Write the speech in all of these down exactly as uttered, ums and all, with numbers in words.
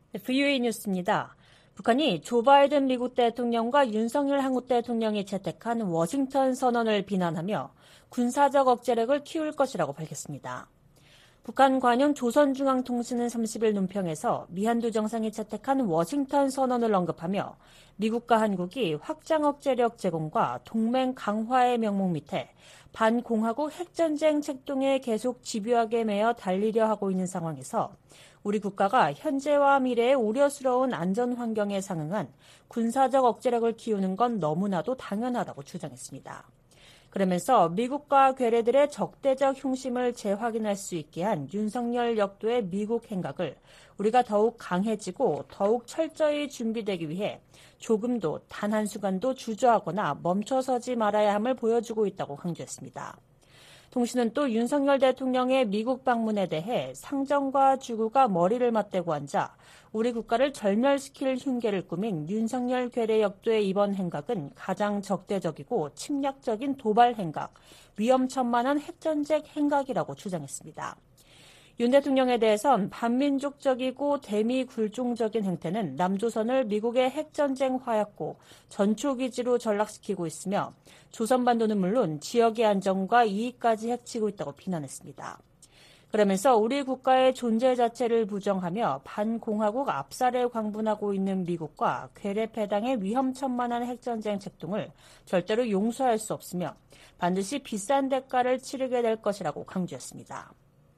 브이오에이 뉴스입니다. 북한이 조 바이든 미국 대통령과 윤석열 한국 대통령이 채택한 워싱턴 선언을 비난하며 군사적 억제력을 키울 것이라고 밝혔습니다. 북한 관영 조선중앙통신은 삼십일 논평에서 미한두 정상이 채택한 워싱턴 선언을 언급하며 미국과 한국이 확장 억제력 제공과 동맹 강화의 명목 밑에 반공화국 핵전쟁 책동에 계속 집요하게 매여 달리려 하고 있는 상황에서 우리 국가가 현재와 미래의 우려스러운 안전 환경에 상응한 군사적 억제력을 키우는 건 너무나도 당연하다고 주장했습니다. 그러면서 미국과 괴뢰들의 적대적 흉심을 재확인할 수 있게 한 윤석열 역도의 미국 행각을 우리가 더욱 강해지고 더욱 철저히 준비되기 위해 조금도 단 한순간도 주저하거나 멈춰서지 말아야 함을 보여주고 있다고 강조했습니다. 통신은 또 윤석열 대통령의 미국 방문에 대해 상정과 주구가 머리를 맞대고 앉아 우리 국가를 절멸시킬 흉계를 꾸민 윤석열 괴뢰 역도의 이번 행각은 가장 적대적이고 침략적인 도발 행각, 위험천만한 핵전쟁 행각이라고 주장했습니다. 윤 대통령에 대해선 반민족적이고 대미굴종적인 행태는 남조선을 미국의 핵전쟁 화약고 전초기지로 전락시키고 있으며 조선반도는 물론 지역의 안정과 이익까지 해치고 있다고 비난했습니다. 그러면서 우리 국가의 존재 자체를 부정하며 반공화국 압살에 광분하고 있는 미국과 괴뢰패당의 위험천만한 핵전쟁 책동을 절대로 용서할 수 없으며 반드시 비싼 대가를 치르게 될 것이라고 강조했습니다.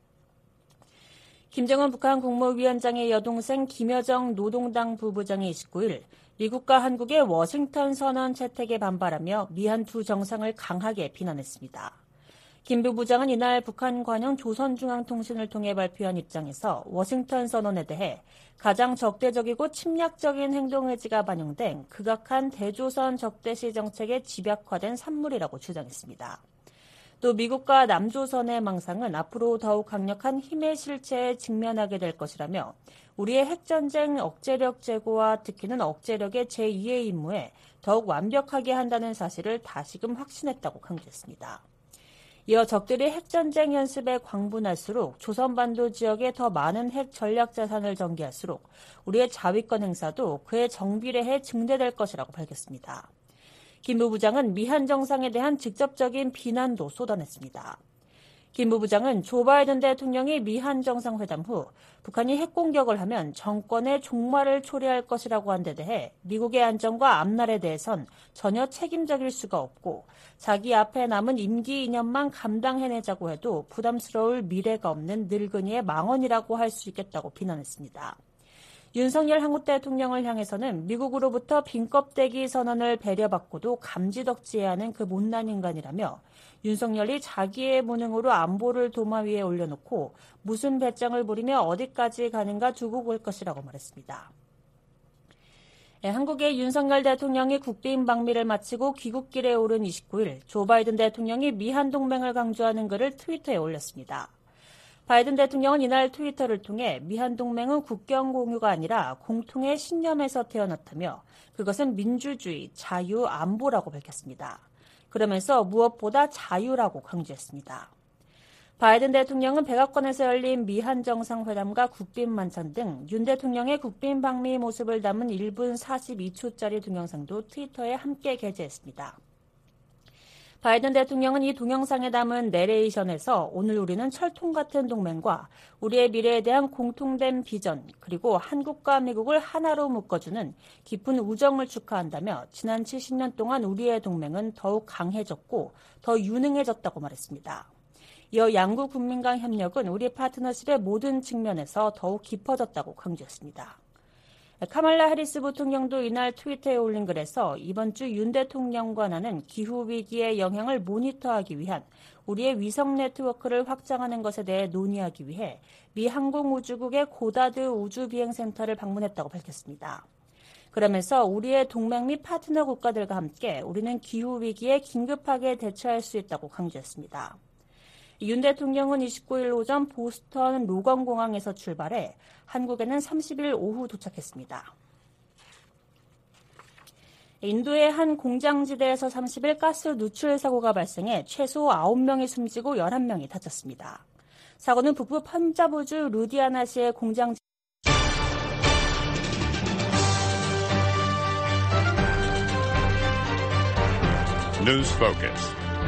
김정은 북한 국무위원장의 여동생 김여정 노동당 부부장이 이십구일 미국과 한국의 워싱턴 선언 채택에 반발하며 미한 두 정상을 강하게 비난했습니다. 김 부부장은 이날 북한 관영 조선중앙통신을 통해 발표한 입장에서 워싱턴 선언에 대해 가장 적대적이고 침략적인 행동 의지가 반영된 극악한 대조선 적대시 정책에 집약화된 산물이라고 주장했습니다. 또 미국과 남조선의 망상은 앞으로 더욱 강력한 힘의 실체에 직면하게 될 것이라며 우리의 핵전쟁 억제력 제고와 특히는 억제력의 제이의 임무에 더욱 완벽하게 한다는 사실을 다시금 확신했다고 강조했습니다. 이어 적들이 핵전쟁 연습에 광분할수록 조선반도 지역에 더 많은 핵 전략 자산을 전개할수록 우리의 자위권 행사도 그에 정비례해 증대될 것이라고 밝혔습니다. 김 부부장은 미한 정상에 대한 직접적인 비난도 쏟아냈습니다. 김 부부장은 조 바이든 대통령이 미한 정상회담 후 북한이 핵공격을 하면 정권의 종말을 초래할 것이라고 한 데 대해 미국의 안정과 앞날에 대해선 전혀 책임적일 수가 없고 자기 앞에 남은 임기 이 년만 감당해내자고 해도 부담스러울 미래가 없는 늙은이의 망언이라고 할 수 있겠다고 비난했습니다. 윤석열 한국 대통령을 향해서는 미국으로부터 빈껍데기 선언을 배려받고도 감지덕지해야 하는 그 못난 인간이라며 윤석열이 자기의 무능으로 안보를 도마 위에 올려놓고 무슨 배짱을 부리며 어디까지 가는가 두고 볼 것이라고 말했습니다. 네, 한국의 윤석열 대통령이 국빈 방미를 마치고 귀국길에 오른 이십구일 조 바이든 대통령이 미한 동맹을 강조하는 글을 트위터에 올렸습니다. 바이든 대통령은 이날 트위터를 통해 미한 동맹은 국경 공유가 아니라 공통의 신념에서 태어났다며 그것은 민주주의, 자유, 안보라고 밝혔습니다. 그러면서 무엇보다 자유라고 강조했습니다. 바이든 대통령은 백악관에서 열린 미한 정상회담과 국빈 만찬 등 윤 대통령의 국빈 방미 모습을 담은 일 분 사십이 초짜리 동영상도 트위터에 함께 게재했습니다. 바이든 대통령은 이 동영상에 담은 내레이션에서 오늘 우리는 철통 같은 동맹과 우리의 미래에 대한 공통된 비전 그리고 한국과 미국을 하나로 묶어주는 깊은 우정을 축하한다며 지난 칠십 년 동안 우리의 동맹은 더욱 강해졌고 더 유능해졌다고 말했습니다. 이어 양국 국민 간 협력은 우리 파트너십의 모든 측면에서 더욱 깊어졌다고 강조했습니다. 카말라 해리스 부통령도 이날 트위터에 올린 글에서 이번 주 윤 대통령과 나는 기후위기의 영향을 모니터하기 위한 우리의 위성 네트워크를 확장하는 것에 대해 논의하기 위해 미 항공우주국의 고다드 우주비행센터를 방문했다고 밝혔습니다. 그러면서 우리의 동맹 및 파트너 국가들과 함께 우리는 기후위기에 긴급하게 대처할 수 있다고 강조했습니다. 윤 대통령은 이십구일 오전 보스턴 로건공항에서 출발해 한국에는 삼십일 오후 도착했습니다. 인도의 한 공장지대에서 삼십일 가스 누출 사고가 발생해 최소 아홉 명이 숨지고 열한 명이 다쳤습니다. 사고는 북부 펀자브주 루디아나시의 공장 News Focus.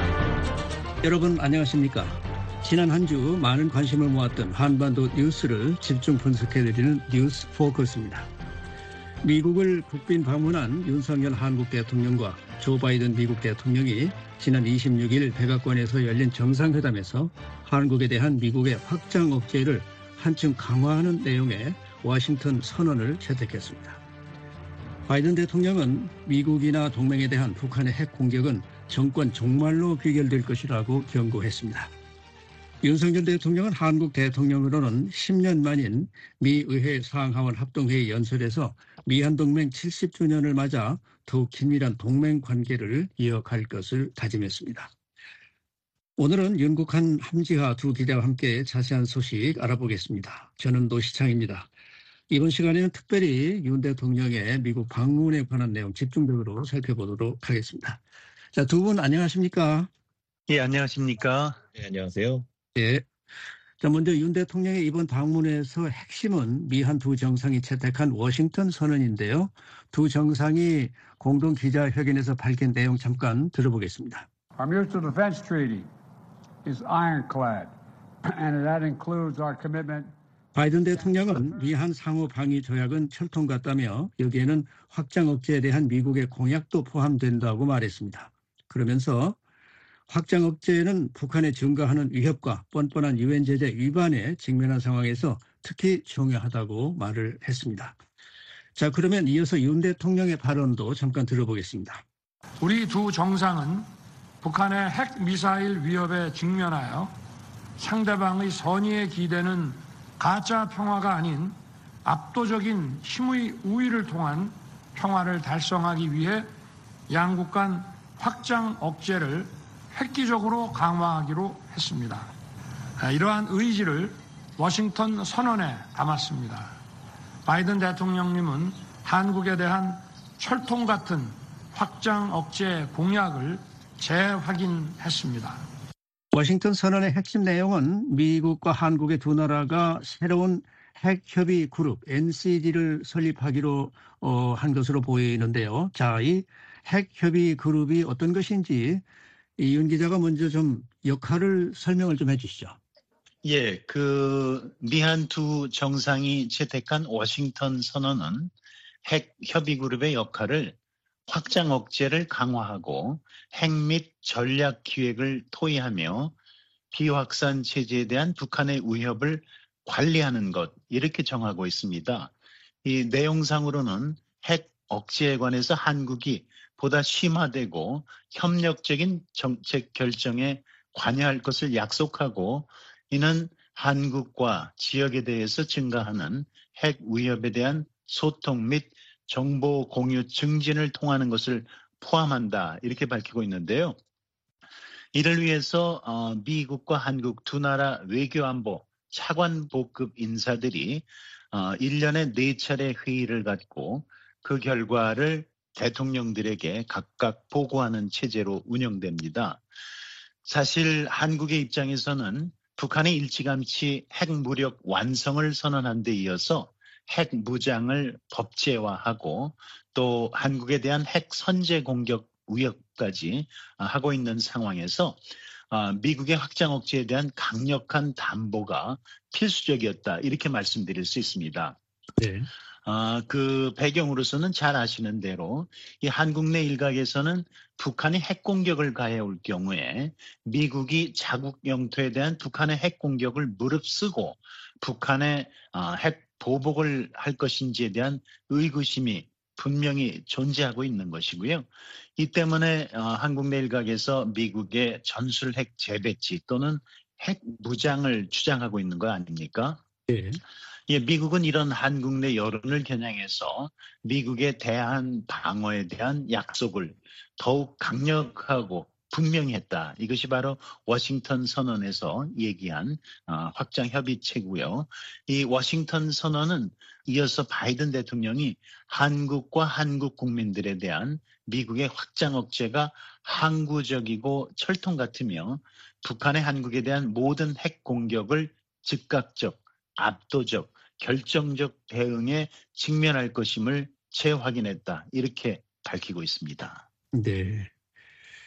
여러분 안녕하십니까? 지난 한 주 많은 관심을 모았던 한반도 뉴스를 집중 분석해드리는 뉴스 포커스입니다. 미국을 국빈 방문한 윤석열 한국 대통령과 조 바이든 미국 대통령이 지난 이십육 일 백악관에서 열린 정상회담에서 한국에 대한 미국의 확장 억제를 한층 강화하는 내용의 워싱턴 선언을 채택했습니다. 바이든 대통령은 미국이나 동맹에 대한 북한의 핵 공격은 정권 종말로 귀결될 것이라고 경고했습니다. 윤석열 대통령은 한국 대통령으로는 십 년 만인 미 의회 상하원 합동회의 연설에서 미한동맹 칠십 주년을 맞아 더욱 긴밀한 동맹 관계를 이어갈 것을 다짐했습니다. 오늘은 윤국한 함지하 두 기자와 함께 자세한 소식 알아보겠습니다. 저는 노시창입니다. 이번 시간에는 특별히 윤 대통령의 미국 방문에 관한 내용 집중적으로 살펴보도록 하겠습니다. 자, 두 분 안녕하십니까? 예, 안녕하십니까? 네, 안녕하세요. 예. 자, 먼저 윤 대통령의 이번 방문에서 핵심은 미한 두 정상이 채택한 워싱턴 선언인데요. 두 정상이 공동 기자회견에서 밝힌 내용 잠깐 들어보겠습니다. Our mutual defense treaty is ironclad, and that includes our commitment. 바이든 대통령은 미한 상호 방위 조약은 철통 같다며 여기에는 확장 억제에 대한 미국의 공약도 포함된다고 말했습니다. 그러면서 확장 억제는 북한의 증가하는 위협과 뻔뻔한 유엔 제재 위반에 직면한 상황에서 특히 중요하다고 말을 했습니다. 자, 그러면 이어서 윤 대통령의 발언도 잠깐 들어보겠습니다. 우리 두 정상은 북한의 핵 미사일 위협에 직면하여 상대방의 선의에 기대는 가짜 평화가 아닌 압도적인 힘의 우위를 통한 평화를 달성하기 위해 양국 간 확장 억제를 획기적으로 강화하기로 했습니다. 이러한 의지를 워싱턴 선언에 담았습니다. 바이든 대통령님은 한국에 대한 철통 같은 확장 억제 공약을 재확인했습니다. 워싱턴 선언의 핵심 내용은 미국과 한국의 두 나라가 새로운 핵협의 그룹 엔씨디를 설립하기로 어, 한 것으로 보이는데요. 자, 이 핵협의 그룹이 어떤 것인지 이 윤 기자가 먼저 좀 역할을 설명을 좀 해주시죠. 예, 그 미한 두 정상이 채택한 워싱턴 선언은 핵 협의 그룹의 역할을 확장 억제를 강화하고 핵 및 전략 기획을 토의하며 비확산 체제에 대한 북한의 위협을 관리하는 것, 이렇게 정하고 있습니다. 이 내용상으로는 핵 억제에 관해서 한국이 보다 심화되고 협력적인 정책 결정에 관여할 것을 약속하고, 이는 한국과 지역에 대해서 증가하는 핵 위협에 대한 소통 및 정보 공유 증진을 통하는 것을 포함한다, 이렇게 밝히고 있는데요. 이를 위해서 미국과 한국 두 나라 외교안보 차관보급 인사들이 일 년에 네 차례 회의를 갖고 그 결과를 대통령들에게 각각 보고하는 체제로 운영됩니다. 사실 한국의 입장에서는 북한이 일찌감치 핵무력 완성을 선언한 데 이어서 핵 무장을 법제화하고 또 한국에 대한 핵 선제 공격 위협까지 하고 있는 상황에서 미국의 확장 억제에 대한 강력한 담보가 필수적이었다, 이렇게 말씀드릴 수 있습니다. 네. 아, 그 배경으로서는 잘 아시는 대로 이 한국 내 일각에서는 북한이 핵 공격을 가해올 경우에 미국이 자국 영토에 대한 북한의 핵 공격을 무릅쓰고 북한의 핵 보복을 할 것인지에 대한 의구심이 분명히 존재하고 있는 것이고요. 이 때문에 한국 내 일각에서 미국의 전술핵 재배치 또는 핵 무장을 주장하고 있는 거 아닙니까? 네. 예, 미국은 이런 한국 내 여론을 겨냥해서 미국의 대한 방어에 대한 약속을 더욱 강력하고 분명히 했다. 이것이 바로 워싱턴 선언에서 얘기한 확장 협의체고요. 이 워싱턴 선언은 이어서 바이든 대통령이 한국과 한국 국민들에 대한 미국의 확장 억제가 항구적이고 철통 같으며 북한의 한국에 대한 모든 핵 공격을 즉각적, 압도적, 결정적 대응에 직면할 것임을 재확인했다, 이렇게 밝히고 있습니다. 네.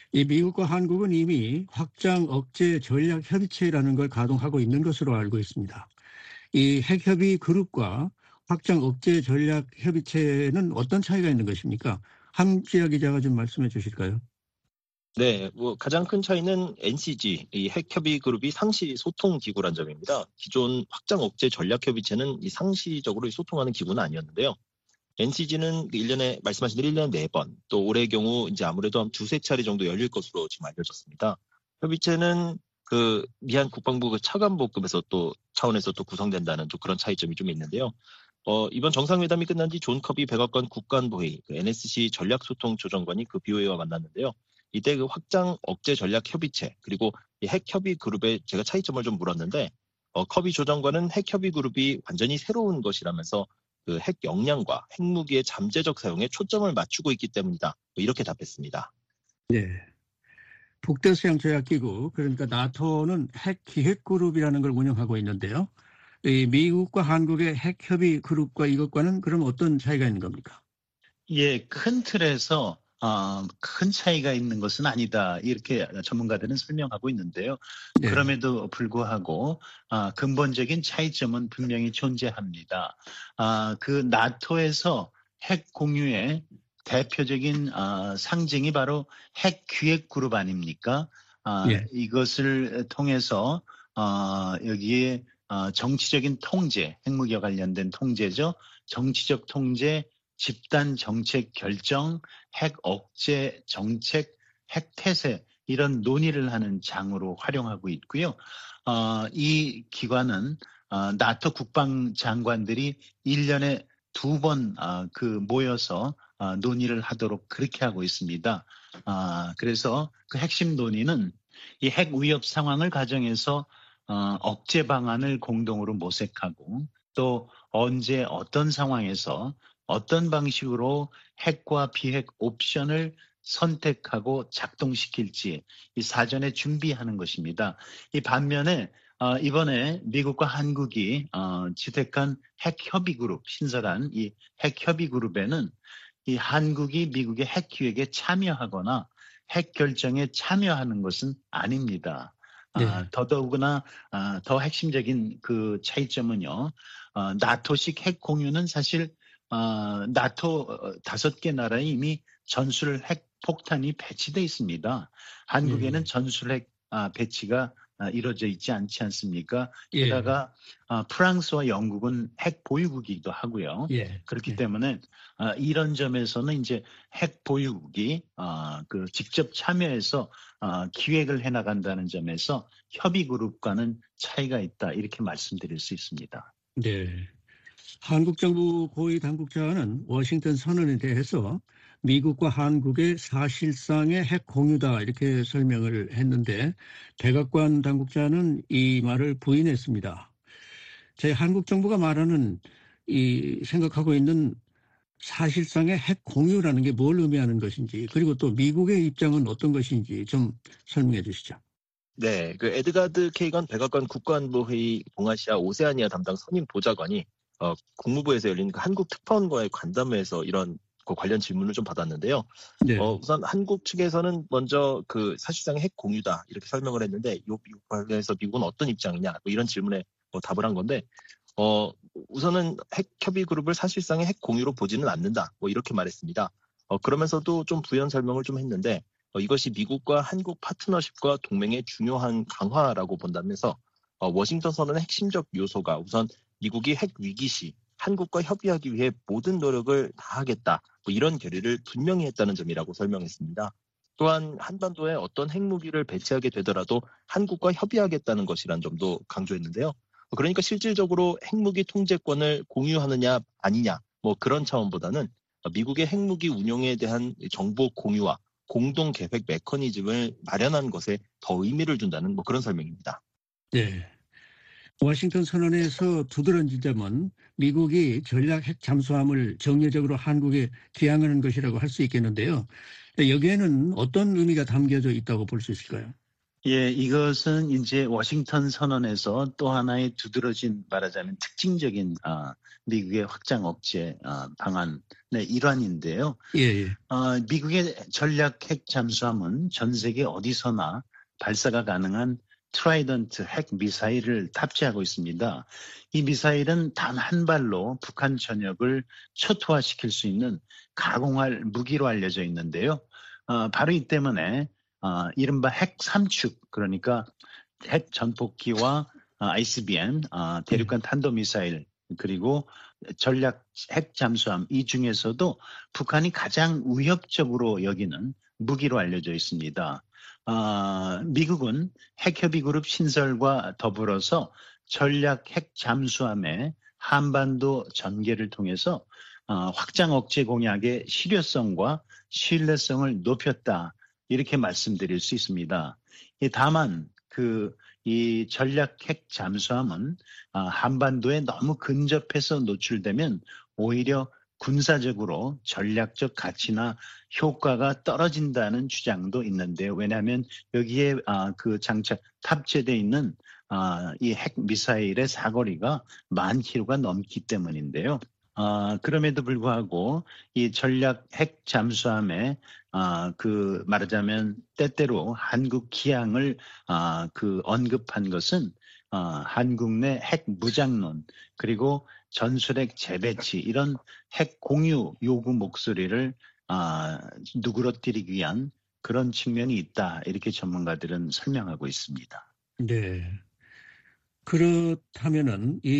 이 미국과 한국은 이미 확장 억제 전략 협의체라는 걸 가동하고 있는 것으로 알고 있습니다. 이 핵협의 그룹과 확장 억제 전략 협의체는 어떤 차이가 있는 것입니까? 함지아 기자가 좀 말씀해 주실까요? 네, 뭐 가장 큰 차이는 엔씨지, 이 핵협의 그룹이 상시 소통 기구란 점입니다. 기존 확장 억제 전략 협의체는 이 상시적으로 소통하는 기구는 아니었는데요. 엔씨지는 일 년에 말씀하신 대로 일 년에 네 번, 또 올해의 경우 이제 아무래도 한 두세 차례 정도 열릴 것으로 지금 알려졌습니다. 협의체는 그 미한 국방부 그 차관보급에서 또 차원에서 또 구성된다는 좀 그런 차이점이 좀 있는데요. 어, 이번 정상회담이 끝난 뒤 존 커비 백악관 국간부회의, 그 엔에스씨 전략소통조정관이 그 비오에이와 만났는데요. 이때 그 확장 억제 전략 협의체 그리고 이 핵협의 그룹의 제가 차이점을 좀 물었는데 어, 커비 조정관은 핵협의 그룹이 완전히 새로운 것이라면서 그 핵 역량과 핵무기의 잠재적 사용에 초점을 맞추고 있기 때문이다. 뭐 이렇게 답했습니다. 네. 북대서양 조약기구 그러니까 나토는 핵기획그룹이라는 걸 운영하고 있는데요. 이 미국과 한국의 핵협의 그룹과 이것과는 그럼 어떤 차이가 있는 겁니까? 예, 큰 틀에서 어, 큰 차이가 있는 것은 아니다. 이렇게 전문가들은 설명하고 있는데요. 네. 그럼에도 불구하고 어, 근본적인 차이점은 분명히 존재합니다. 어, 그 나토에서 핵 공유의 대표적인 어, 상징이 바로 핵기획그룹 아닙니까? 어, 예. 이것을 통해서 어, 여기에 어, 정치적인 통제, 핵무기와 관련된 통제죠. 정치적 통제, 집단 정책 결정, 핵 억제 정책, 핵 태세 이런 논의를 하는 장으로 활용하고 있고요. 어, 이 기관은 어, 나토 국방장관들이 일 년에 두 번 어, 그 모여서 어, 논의를 하도록 그렇게 하고 있습니다. 어, 그래서 그 핵심 논의는 이 핵 위협 상황을 가정해서 어, 억제 방안을 공동으로 모색하고 또 언제 어떤 상황에서 어떤 방식으로 핵과 비핵 옵션을 선택하고 작동시킬지 이 사전에 준비하는 것입니다. 이 반면에 어, 이번에 미국과 한국이 어, 지택한 핵협의그룹, 신설한 이 핵협의그룹에는 이 한국이 미국의 핵기획에 참여하거나 핵 결정에 참여하는 것은 아닙니다. 네. 아, 더더구나 아, 더 핵심적인 그 차이점은요. 어, 나토식 핵 공유는 사실 어, 나토 다섯 개 나라에 이미 전술 핵 폭탄이 배치되어 있습니다. 한국에는 음. 전술 핵 아, 배치가 아, 이루어져 있지 않지 않습니까? 예. 게다가 아, 프랑스와 영국은 핵 보유국이기도 하고요. 예. 그렇기 예. 때문에 아, 이런 점에서는 이제 핵 보유국이 아, 그 직접 참여해서 아, 기획을 해나간다는 점에서 협의그룹과는 차이가 있다 이렇게 말씀드릴 수 있습니다. 네. 한국 정부 고위 당국자는 워싱턴 선언에 대해서 미국과 한국의 사실상의 핵 공유다 이렇게 설명을 했는데 백악관 당국자는 이 말을 부인했습니다. 제 한국 정부가 말하는 이 생각하고 있는 사실상의 핵 공유라는 게 뭘 의미하는 것인지 그리고 또 미국의 입장은 어떤 것인지 좀 설명해 주시죠. 네, 그 에드가드 케이건 백악관 국가안보회의 동아시아 오세아니아 담당 선임 보좌관이 어, 국무부에서 열린 그 한국 특파원과의 관담회에서 이런 그 관련 질문을 좀 받았는데요. 네. 어, 우선 한국 측에서는 먼저 그 사실상의 핵 공유다 이렇게 설명을 했는데 이 관련해서 미국은 어떤 입장이냐 뭐 이런 질문에 뭐 답을 한 건데 어, 우선은 핵 협의 그룹을 사실상의 핵 공유로 보지는 않는다 뭐 이렇게 말했습니다. 어, 그러면서도 좀 부연 설명을 좀 했는데 어, 이것이 미국과 한국 파트너십과 동맹의 중요한 강화라고 본다면서 어, 워싱턴 선언의 핵심적 요소가 우선 미국이 핵 위기 시 한국과 협의하기 위해 모든 노력을 다하겠다. 뭐 이런 결의를 분명히 했다는 점이라고 설명했습니다. 또한 한반도에 어떤 핵무기를 배치하게 되더라도 한국과 협의하겠다는 것이란 점도 강조했는데요. 그러니까 실질적으로 핵무기 통제권을 공유하느냐 아니냐 뭐 그런 차원보다는 미국의 핵무기 운용에 대한 정보 공유와 공동 계획 메커니즘을 마련하는 것에 더 의미를 준다는 뭐 그런 설명입니다. 네. 워싱턴 선언에서 두드러진 점은 미국이 전략 핵 잠수함을 정례적으로 한국에 기항하는 것이라고 할 수 있겠는데요. 여기에는 어떤 의미가 담겨져 있다고 볼 수 있을까요? 예, 이것은 이제 워싱턴 선언에서 또 하나의 두드러진 말하자면 특징적인 아, 미국의 확장 억제 아, 방안의 일환인데요. 예, 예. 어, 미국의 전략 핵 잠수함은 전 세계 어디서나 발사가 가능한 트라이던트 핵 미사일을 탑재하고 있습니다. 이 미사일은 단 한 발로 북한 전역을 초토화시킬 수 있는 가공할 무기로 알려져 있는데요. 어, 바로 이 때문에 어, 이른바 핵 삼축, 그러니까 핵 전폭기와 어, 아이씨비엠, 어, 대륙간 탄도미사일, 그리고 전략 핵 잠수함 이 중에서도 북한이 가장 위협적으로 여기는 무기로 알려져 있습니다. 어, 미국은 핵협의그룹 신설과 더불어서 전략 핵 잠수함의 한반도 전개를 통해서 어, 확장 억제 공약의 실효성과 신뢰성을 높였다. 이렇게 말씀드릴 수 있습니다. 다만 그 이 전략 핵 잠수함은 한반도에 너무 근접해서 노출되면 오히려 군사적으로 전략적 가치나 효과가 떨어진다는 주장도 있는데요. 왜냐하면 여기에 그 장착 탑재되어 있는 이 핵 미사일의 사거리가 만 킬로미터가 넘기 때문인데요. 어, 그럼에도 불구하고 이 전략 핵 잠수함에 어, 그 말하자면 때때로 한국 기항을 어, 그 언급한 것은 어, 한국 내 핵 무장론 그리고 전술핵 재배치 이런 핵 공유 요구 목소리를 어, 누그러뜨리기 위한 그런 측면이 있다 이렇게 전문가들은 설명하고 있습니다. 네. 그렇다면은 이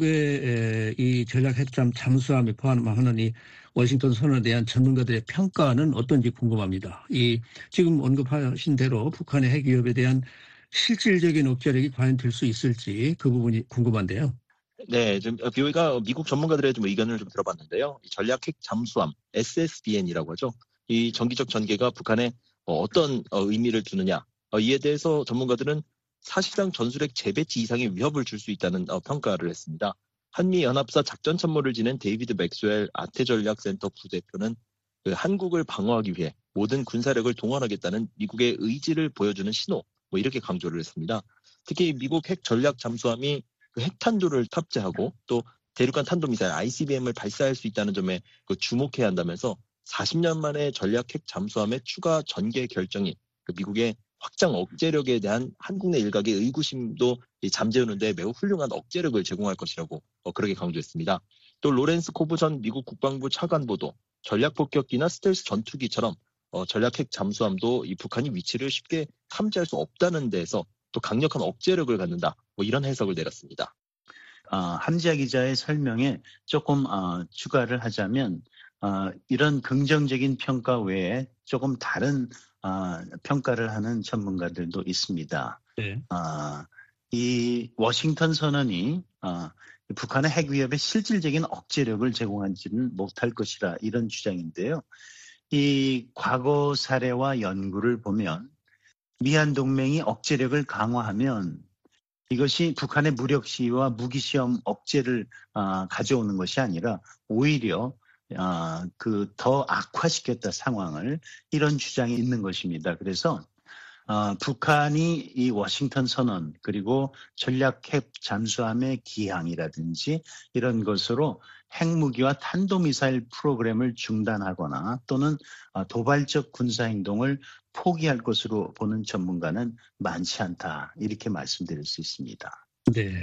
미국의 이 전략 핵잠 잠수함이 포함하는 이 워싱턴 선언에 대한 전문가들의 평가는 어떤지 궁금합니다. 이 지금 언급하신 대로 북한의 핵 위협에 대한 실질적인 억제력이 과연 될 수 있을지 그 부분이 궁금한데요. 네, 좀 비오이가 미국 전문가들의 좀 의견을 좀 들어봤는데요. 이 전략 핵 잠수함 에스에스비엔이라고 하죠. 이 정기적 전개가 북한에 어떤 의미를 두느냐 이에 대해서 전문가들은 사실상 전술핵 재배치 이상의 위협을 줄 수 있다는 어, 평가를 했습니다. 한미연합사 작전참모를 지낸 데이비드 맥스웰 아태전략센터 부대표는 그 한국을 방어하기 위해 모든 군사력을 동원하겠다는 미국의 의지를 보여주는 신호, 뭐 이렇게 강조를 했습니다. 특히 미국 핵 전략 잠수함이 그 핵탄두를 탑재하고 또 대륙간 탄도미사일 아이씨비엠을 발사할 수 있다는 점에 그 주목해야 한다면서 사십 년 만에 전략 핵 잠수함의 추가 전개 결정이 그 미국의 확장 억제력에 대한 한국 내 일각의 의구심도 잠재우는 데 매우 훌륭한 억제력을 제공할 것이라고 그렇게 강조했습니다. 또 로렌스 코브 전 미국 국방부 차관보도 전략폭격기나 스텔스 전투기처럼 전략 핵 잠수함도 이 북한이 위치를 쉽게 탐지할 수 없다는 데에서 또 강력한 억제력을 갖는다. 뭐 이런 해석을 내렸습니다. 어, 한지아 기자의 설명에 조금 어, 추가를 하자면 어, 이런 긍정적인 평가 외에 조금 다른 어, 평가를 하는 전문가들도 있습니다. 네. 어, 이 워싱턴 선언이 어, 북한의 핵 위협에 실질적인 억제력을 제공하지는 못할 것이라 이런 주장인데요. 이 과거 사례와 연구를 보면 미한 동맹이 억제력을 강화하면 이것이 북한의 무력 시위와 무기 시험 억제를 어, 가져오는 것이 아니라 오히려 어, 그 더 악화시켰다 상황을 이런 주장이 있는 것입니다. 그래서 어, 북한이 이 워싱턴 선언 그리고 전략 핵 잠수함의 기항이라든지 이런 것으로 핵무기와 탄도미사일 프로그램을 중단하거나 또는 어, 도발적 군사행동을 포기할 것으로 보는 전문가는 많지 않다 이렇게 말씀드릴 수 있습니다. 네.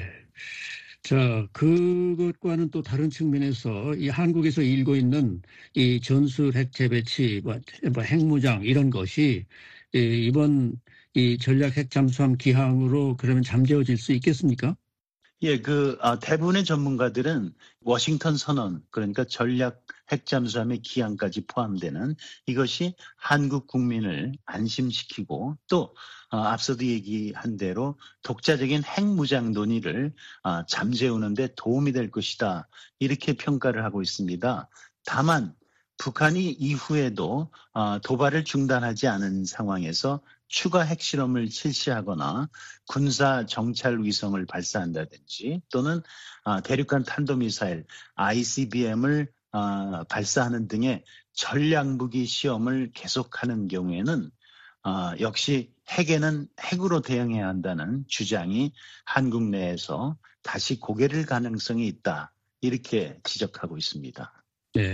자, 그것과는 또 다른 측면에서 이 한국에서 일고 있는 이 전술 핵 재배치, 뭐 핵무장 이런 것이 이번 이 전략 핵 잠수함 기항으로 그러면 잠재워질 수 있겠습니까? 예, 그 아, 대부분의 전문가들은 워싱턴 선언, 그러니까 전략 핵 잠수함의 기항까지 포함되는 이것이 한국 국민을 안심시키고 또 어, 앞서도 얘기한 대로 독자적인 핵무장 논의를 어, 잠재우는 데 도움이 될 것이다. 이렇게 평가를 하고 있습니다. 다만 북한이 이후에도 어, 도발을 중단하지 않은 상황에서 추가 핵실험을 실시하거나 군사 정찰 위성을 발사한다든지 또는 어, 대륙간 탄도미사일 아이씨비엠을 어, 발사하는 등의 전략무기 시험을 계속하는 경우에는 어, 역시 핵에는 핵으로 대응해야 한다는 주장이 한국 내에서 다시 고개를 가능성이 있다. 이렇게 지적하고 있습니다. 네.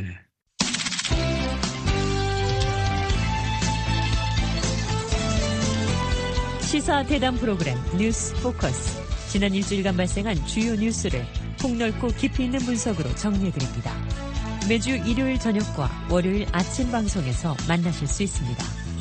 시사 대담 프로그램 뉴스 포커스. 지난 일주일간 발생한 주요 뉴스를 폭넓고 깊이 있는 분석으로 정리해드립니다. 매주 일요일 저녁과 월요일 아침 방송에서 만나실 수 있습니다.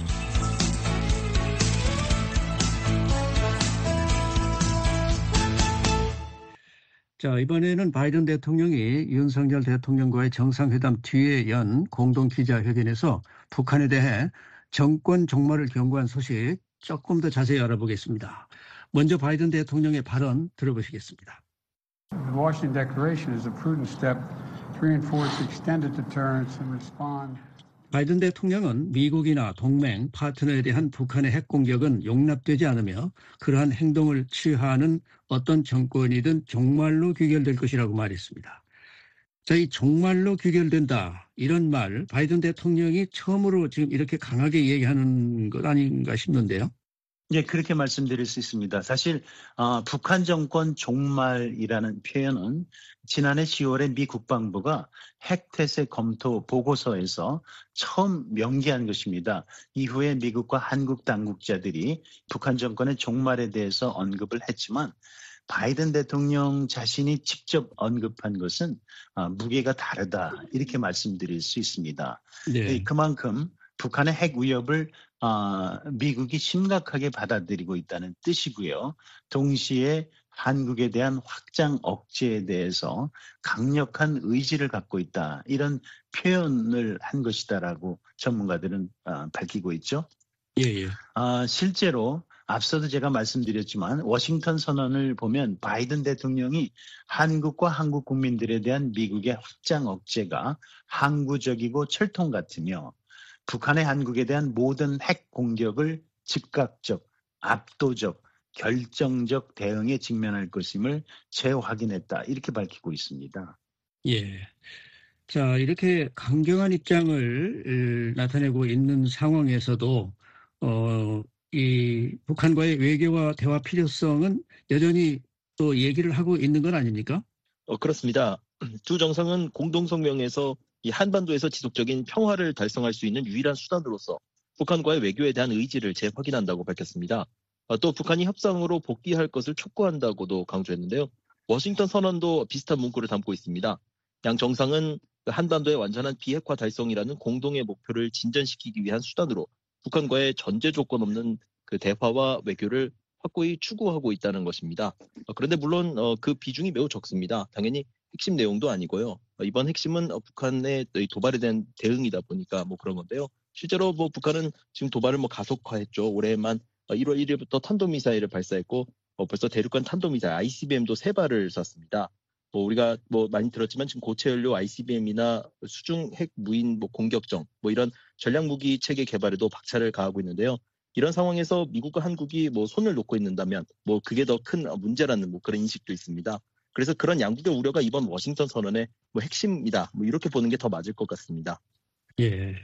자, 이번에는 바이든 대통령이 윤석열 대통령과의 정상회담 뒤에 연 공동 기자회견에서 북한에 대해 정권 종말을 경고한 소식 조금 더 자세히 알아보겠습니다. 먼저 바이든 대통령의 발언 들어보시겠습니다. The Washington Declaration is a prudent step to reinforce extended deterrence and respond. 바이든 대통령은 미국이나 동맹, 파트너에 대한 북한의 핵 공격은 용납되지 않으며 그러한 행동을 취하는 어떤 정권이든 종말로 귀결될 것이라고 말했습니다. 자, 이 종말로 귀결된다 이런 말 바이든 대통령이 처음으로 지금 이렇게 강하게 얘기하는 것 아닌가 싶는데요. 예, 그렇게 말씀드릴 수 있습니다. 사실 어, 북한 정권 종말이라는 표현은 지난해 시월에 미 국방부가 핵태세 검토 보고서에서 처음 명기한 것입니다. 이후에 미국과 한국 당국자들이 북한 정권의 종말에 대해서 언급을 했지만 바이든 대통령 자신이 직접 언급한 것은 어, 무게가 다르다 이렇게 말씀드릴 수 있습니다. 네. 그만큼 북한의 핵 위협을 어, 미국이 심각하게 받아들이고 있다는 뜻이고요. 동시에 한국에 대한 확장 억제에 대해서 강력한 의지를 갖고 있다. 이런 표현을 한 것이다라고 전문가들은 어, 밝히고 있죠. 예, 예. 어, 실제로 앞서도 제가 말씀드렸지만 워싱턴 선언을 보면 바이든 대통령이 한국과 한국 국민들에 대한 미국의 확장 억제가 항구적이고 철통 같으며 북한의 한국에 대한 모든 핵 공격을 즉각적, 압도적, 결정적 대응에 직면할 것임을 재확인했다. 이렇게 밝히고 있습니다. 예. 자, 이렇게 강경한 입장을 나타내고 있는 상황에서도 어, 이 북한과의 외교와 대화 필요성은 여전히 또 얘기를 하고 있는 건 아닙니까? 어, 그렇습니다. 두 정상은 공동성명에서 이 한반도에서 지속적인 평화를 달성할 수 있는 유일한 수단으로서 북한과의 외교에 대한 의지를 재확인한다고 밝혔습니다. 또 북한이 협상으로 복귀할 것을 촉구한다고도 강조했는데요. 워싱턴 선언도 비슷한 문구를 담고 있습니다. 양 정상은 한반도의 완전한 비핵화 달성이라는 공동의 목표를 진전시키기 위한 수단으로 북한과의 전제 조건 없는 그 대화와 외교를 확고히 추구하고 있다는 것입니다. 그런데 물론 그 비중이 매우 적습니다. 당연히 핵심 내용도 아니고요. 이번 핵심은 북한의 도발에 대한 대응이다 보니까 뭐 그런 건데요. 실제로 뭐 북한은 지금 도발을 뭐 가속화했죠. 올해만 일월 일일부터 탄도미사일을 발사했고 벌써 대륙간 탄도미사일 아이씨비엠도 세 발을 쐈습니다. 뭐 우리가 뭐 많이 들었지만 지금 고체연료 아이씨비엠이나 수중 핵 무인 뭐 공격정 뭐 이런 전략 무기 체계 개발에도 박차를 가하고 있는데요. 이런 상황에서 미국과 한국이 뭐 손을 놓고 있는다면 뭐 그게 더 큰 문제라는 뭐 그런 인식도 있습니다. 그래서 그런 양국의 우려가 이번 워싱턴 선언의 뭐 핵심이다. 뭐 이렇게 보는 게 더 맞을 것 같습니다. 예.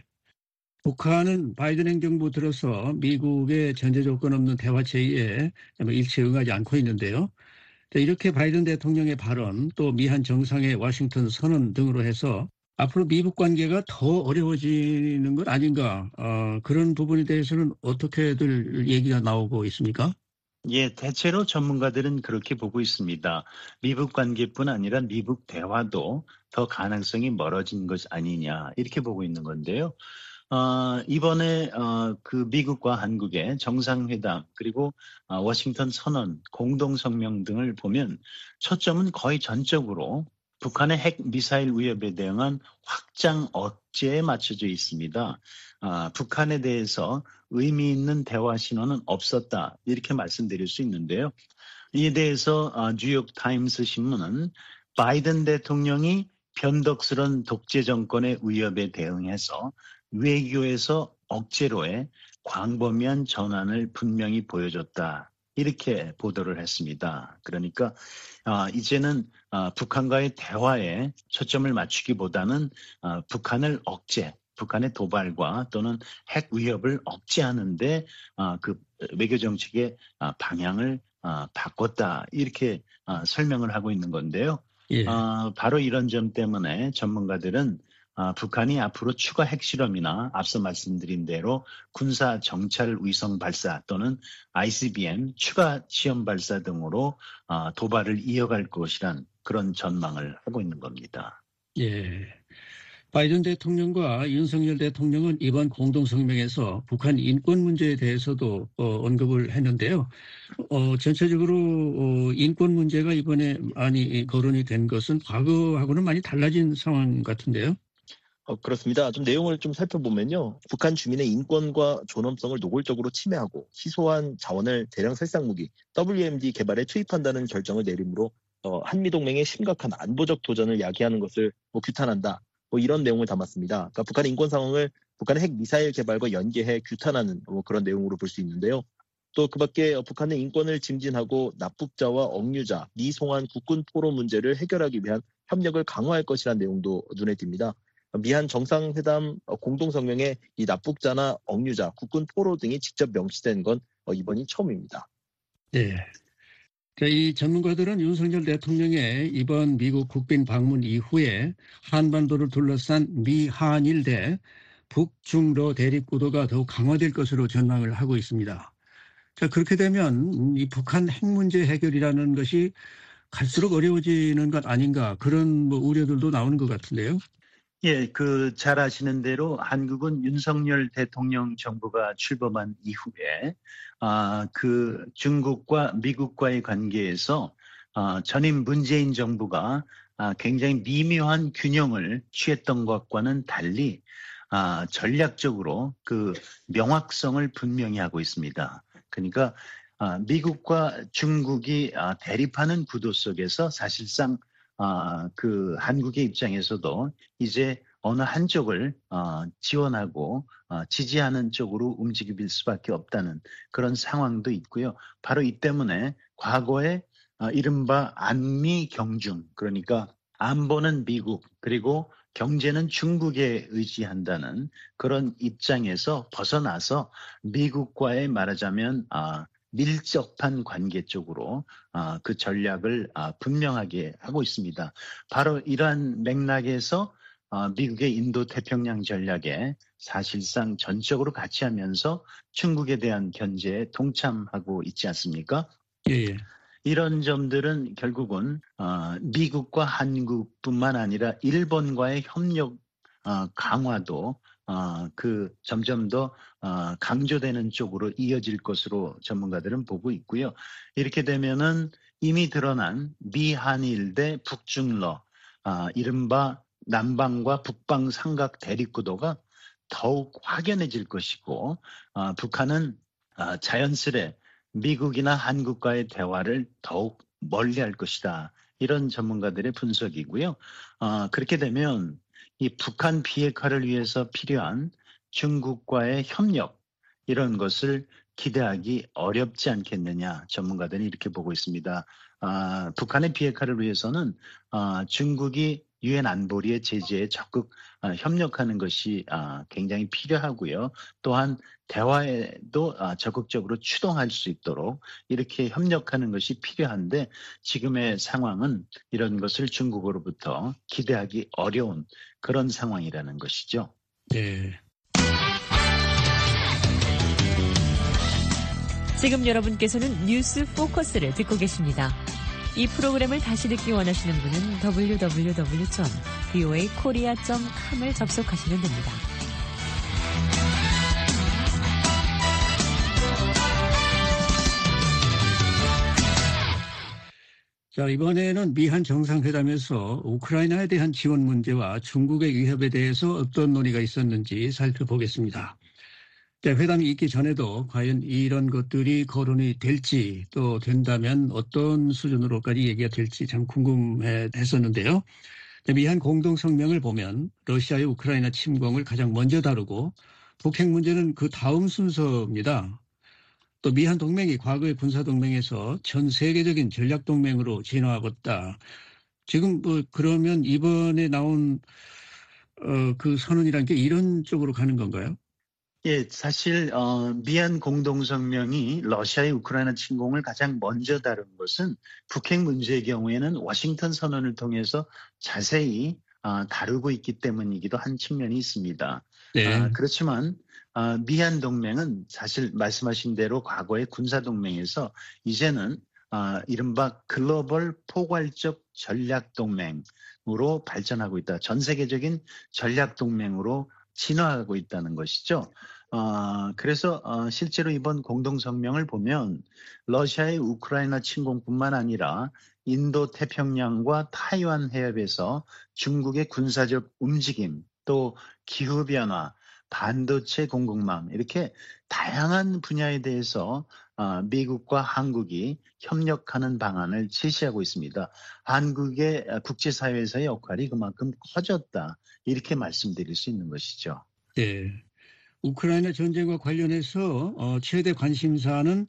북한은 바이든 행정부 들어서 미국의 전제 조건 없는 대화 제의에 일체 응하지 않고 있는데요. 이렇게 바이든 대통령의 발언 또 미한 정상의 워싱턴 선언 등으로 해서 앞으로 미국 관계가 더 어려워지는 것 아닌가 어, 그런 부분에 대해서는 어떻게들 얘기가 나오고 있습니까? 예, 대체로 전문가들은 그렇게 보고 있습니다. 미국 관계뿐 아니라 미국 대화도 더 가능성이 멀어진 것 아니냐 이렇게 보고 있는 건데요. 어, 이번에 어, 그 미국과 한국의 정상회담 그리고 어, 워싱턴 선언, 공동성명 등을 보면 초점은 거의 전적으로 북한의 핵 미사일 위협에 대응한 확장 억제에 맞춰져 있습니다. 아, 북한에 대해서 의미 있는 대화 신호는 없었다 이렇게 말씀드릴 수 있는데요. 이에 대해서 어, 뉴욕 타임스 신문은 바이든 대통령이 변덕스런 독재 정권의 위협에 대응해서 외교에서 억제로의 광범위한 전환을 분명히 보여줬다. 이렇게 보도를 했습니다. 그러니까 어, 이제는 어, 북한과의 대화에 초점을 맞추기보다는 어, 북한을 억제, 북한의 도발과 또는 핵 위협을 억제하는데 아, 그 외교 정책의 아, 방향을 아, 바꿨다 이렇게 아, 설명을 하고 있는 건데요. 예. 아, 바로 이런 점 때문에 전문가들은 아, 북한이 앞으로 추가 핵실험이나 앞서 말씀드린 대로 군사 정찰 위성 발사 또는 아이씨비엠 추가 시험 발사 등으로 아, 도발을 이어갈 것이란 그런 전망을 하고 있는 겁니다. 예. 바이든 대통령과 윤석열 대통령은 이번 공동성명에서 북한 인권 문제에 대해서도 어, 언급을 했는데요. 어, 전체적으로 어, 인권 문제가 이번에 많이 거론이 된 것은 과거하고는 많이 달라진 상황 같은데요. 어, 그렇습니다. 좀 내용을 좀 살펴보면요. 북한 주민의 인권과 존엄성을 노골적으로 침해하고 희소한 자원을 대량 살상무기 더블유엠디 개발에 투입한다는 결정을 내림으로 어, 한미동맹의 심각한 안보적 도전을 야기하는 것을 뭐 규탄한다. 뭐 이런 내용을 담았습니다. 그러니까 북한의 인권 상황을 북한의 핵 미사일 개발과 연계해 규탄하는 뭐 그런 내용으로 볼 수 있는데요. 또 그밖에 북한의 인권을 짐진하고 납북자와 억류자, 미송환 국군 포로 문제를 해결하기 위한 협력을 강화할 것이라는 내용도 눈에 띕니다. 미한 정상회담 공동성명에 이 납북자나 억류자, 국군 포로 등이 직접 명시된 건 이번이 처음입니다. 네. 이 전문가들은 윤석열 대통령의 이번 미국 국빈 방문 이후에 한반도를 둘러싼 미한일 대 북중러 대립구도가 더욱 강화될 것으로 전망을 하고 있습니다. 자, 그렇게 되면 이 북한 핵 문제 해결이라는 것이 갈수록 어려워지는 것 아닌가 그런 뭐 우려들도 나오는 것 같은데요. 예, 그 잘 아시는 대로 한국은 윤석열 대통령 정부가 출범한 이후에 아, 그 중국과 미국과의 관계에서 아, 전임 문재인 정부가 아, 굉장히 미묘한 균형을 취했던 것과는 달리 아, 전략적으로 그 명확성을 분명히 하고 있습니다. 그러니까 아, 미국과 중국이 아, 대립하는 구도 속에서 사실상 아, 그 한국의 입장에서도 이제 어느 한쪽을 어, 지원하고 어, 지지하는 쪽으로 움직일 수밖에 없다는 그런 상황도 있고요. 바로 이 때문에 과거에 어, 이른바 안미 경중, 그러니까 안보는 미국 그리고 경제는 중국에 의지한다는 그런 입장에서 벗어나서 미국과의 말하자면 아, 밀접한 관계 쪽으로 아, 그 전략을 아, 분명하게 하고 있습니다. 바로 이러한 맥락에서 아, 미국의 인도 태평양 전략에 사실상 전적으로 같이 하면서 중국에 대한 견제에 동참하고 있지 않습니까? 예. 이런 점들은 결국은 어, 미국과 한국뿐만 아니라 일본과의 협력 어, 강화도 어, 그 점점 더 어, 강조되는 쪽으로 이어질 것으로 전문가들은 보고 있고요. 이렇게 되면은 이미 드러난 미한일 대 북중러, 어, 이른바 남방과 북방 삼각 대립구도가 더욱 확연해질 것이고 어, 북한은 어, 자연스레 미국이나 한국과의 대화를 더욱 멀리할 것이다. 이런 전문가들의 분석이고요. 어, 그렇게 되면 이 북한 비핵화를 위해서 필요한 중국과의 협력 이런 것을 기대하기 어렵지 않겠느냐 전문가들은 이렇게 보고 있습니다. 아, 북한의 비핵화를 위해서는 아, 중국이 유엔 안보리의 제재에 적극 아, 협력하는 것이 아, 굉장히 필요하고요. 또한 대화에도 아, 적극적으로 추동할 수 있도록 이렇게 협력하는 것이 필요한데 지금의 상황은 이런 것을 중국으로부터 기대하기 어려운 그런 상황이라는 것이죠. 네. 지금 여러분께서는 뉴스 포커스를 듣고 계십니다. 이 프로그램을 다시 듣기 원하시는 분은 더블유 더블유 더블유 점 브이오에이 코리아 점 컴을 접속하시면 됩니다. 자, 이번에는 미한 정상회담에서 우크라이나에 대한 지원 문제와 중국의 위협에 대해서 어떤 논의가 있었는지 살펴보겠습니다. 자, 회담이 있기 전에도 과연 이런 것들이 거론이 될지 또 된다면 어떤 수준으로까지 얘기가 될지 참 궁금했었는데요. 미한 공동성명을 보면 러시아의 우크라이나 침공을 가장 먼저 다루고 북핵 문제는 그 다음 순서입니다. 또 미한 동맹이 과거의 군사동맹에서 전 세계적인 전략동맹으로 진화하고 있다. 지금 뭐 그러면 이번에 나온 어, 그 선언이란 게 이런 쪽으로 가는 건가요? 예, 사실 어, 미얀 공동성명이 러시아의 우크라이나 침공을 가장 먼저 다룬 것은 북핵 문제의 경우에는 워싱턴 선언을 통해서 자세히 어, 다루고 있기 때문이기도 한 측면이 있습니다. 네. 아, 그렇지만 어, 미얀 동맹은 사실 말씀하신 대로 과거의 군사동맹에서 이제는 어, 이른바 글로벌 포괄적 전략동맹으로 발전하고 있다. 전 세계적인 전략동맹으로 진화하고 있다는 것이죠. 어, 그래서 어, 실제로 이번 공동성명을 보면 러시아의 우크라이나 침공뿐만 아니라 인도 태평양과 타이완 해협에서 중국의 군사적 움직임, 또 기후변화, 반도체 공급망 이렇게 다양한 분야에 대해서 어, 미국과 한국이 협력하는 방안을 제시하고 있습니다. 한국의 국제사회에서의 역할이 그만큼 커졌다. 이렇게 말씀드릴 수 있는 것이죠. 네. 우크라이나 전쟁과 관련해서 어, 최대 관심사는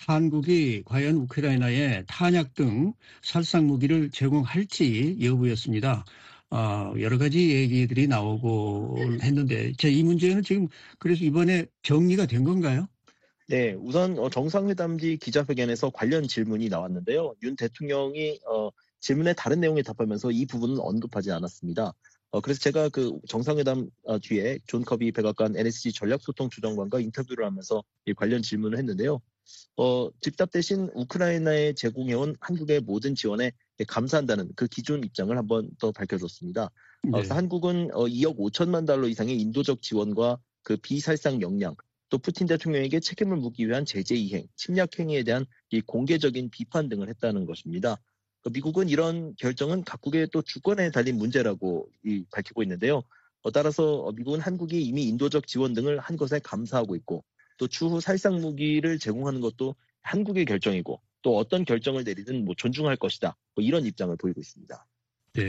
한국이 과연 우크라이나에 탄약 등 살상 무기를 제공할지 여부였습니다. 어, 여러 가지 얘기들이 나오고 했는데 자, 이 문제는 지금 그래서 이번에 정리가 된 건가요? 네, 우선 어, 정상회담 뒤 기자회견에서 관련 질문이 나왔는데요. 윤 대통령이 어, 질문에 다른 내용에 답하면서 이 부분은 언급하지 않았습니다. 어, 그래서 제가 그 정상회담 어, 뒤에 존 커비 백악관 엔에스지 전략소통주정관과 인터뷰를 하면서 이 관련 질문을 했는데요. 어, 즉답 대신 우크라이나에 제공해온 한국의 모든 지원에 감사한다는 그 기존 입장을 한번 더 밝혀줬습니다. 어, 네. 그래서 한국은 어, 이억 오천만 달러 이상의 인도적 지원과 그 비살상 역량, 또 푸틴 대통령에게 책임을 묻기 위한 제재 이행, 침략 행위에 대한 이 공개적인 비판 등을 했다는 것입니다. 미국은 이런 결정은 각국의 또 주권에 달린 문제라고 이 밝히고 있는데요. 어, 따라서 미국은 한국이 이미 인도적 지원 등을 한 것에 감사하고 있고 또 추후 살상 무기를 제공하는 것도 한국의 결정이고 또 어떤 결정을 내리든 뭐 존중할 것이다. 뭐 이런 입장을 보이고 있습니다. 네.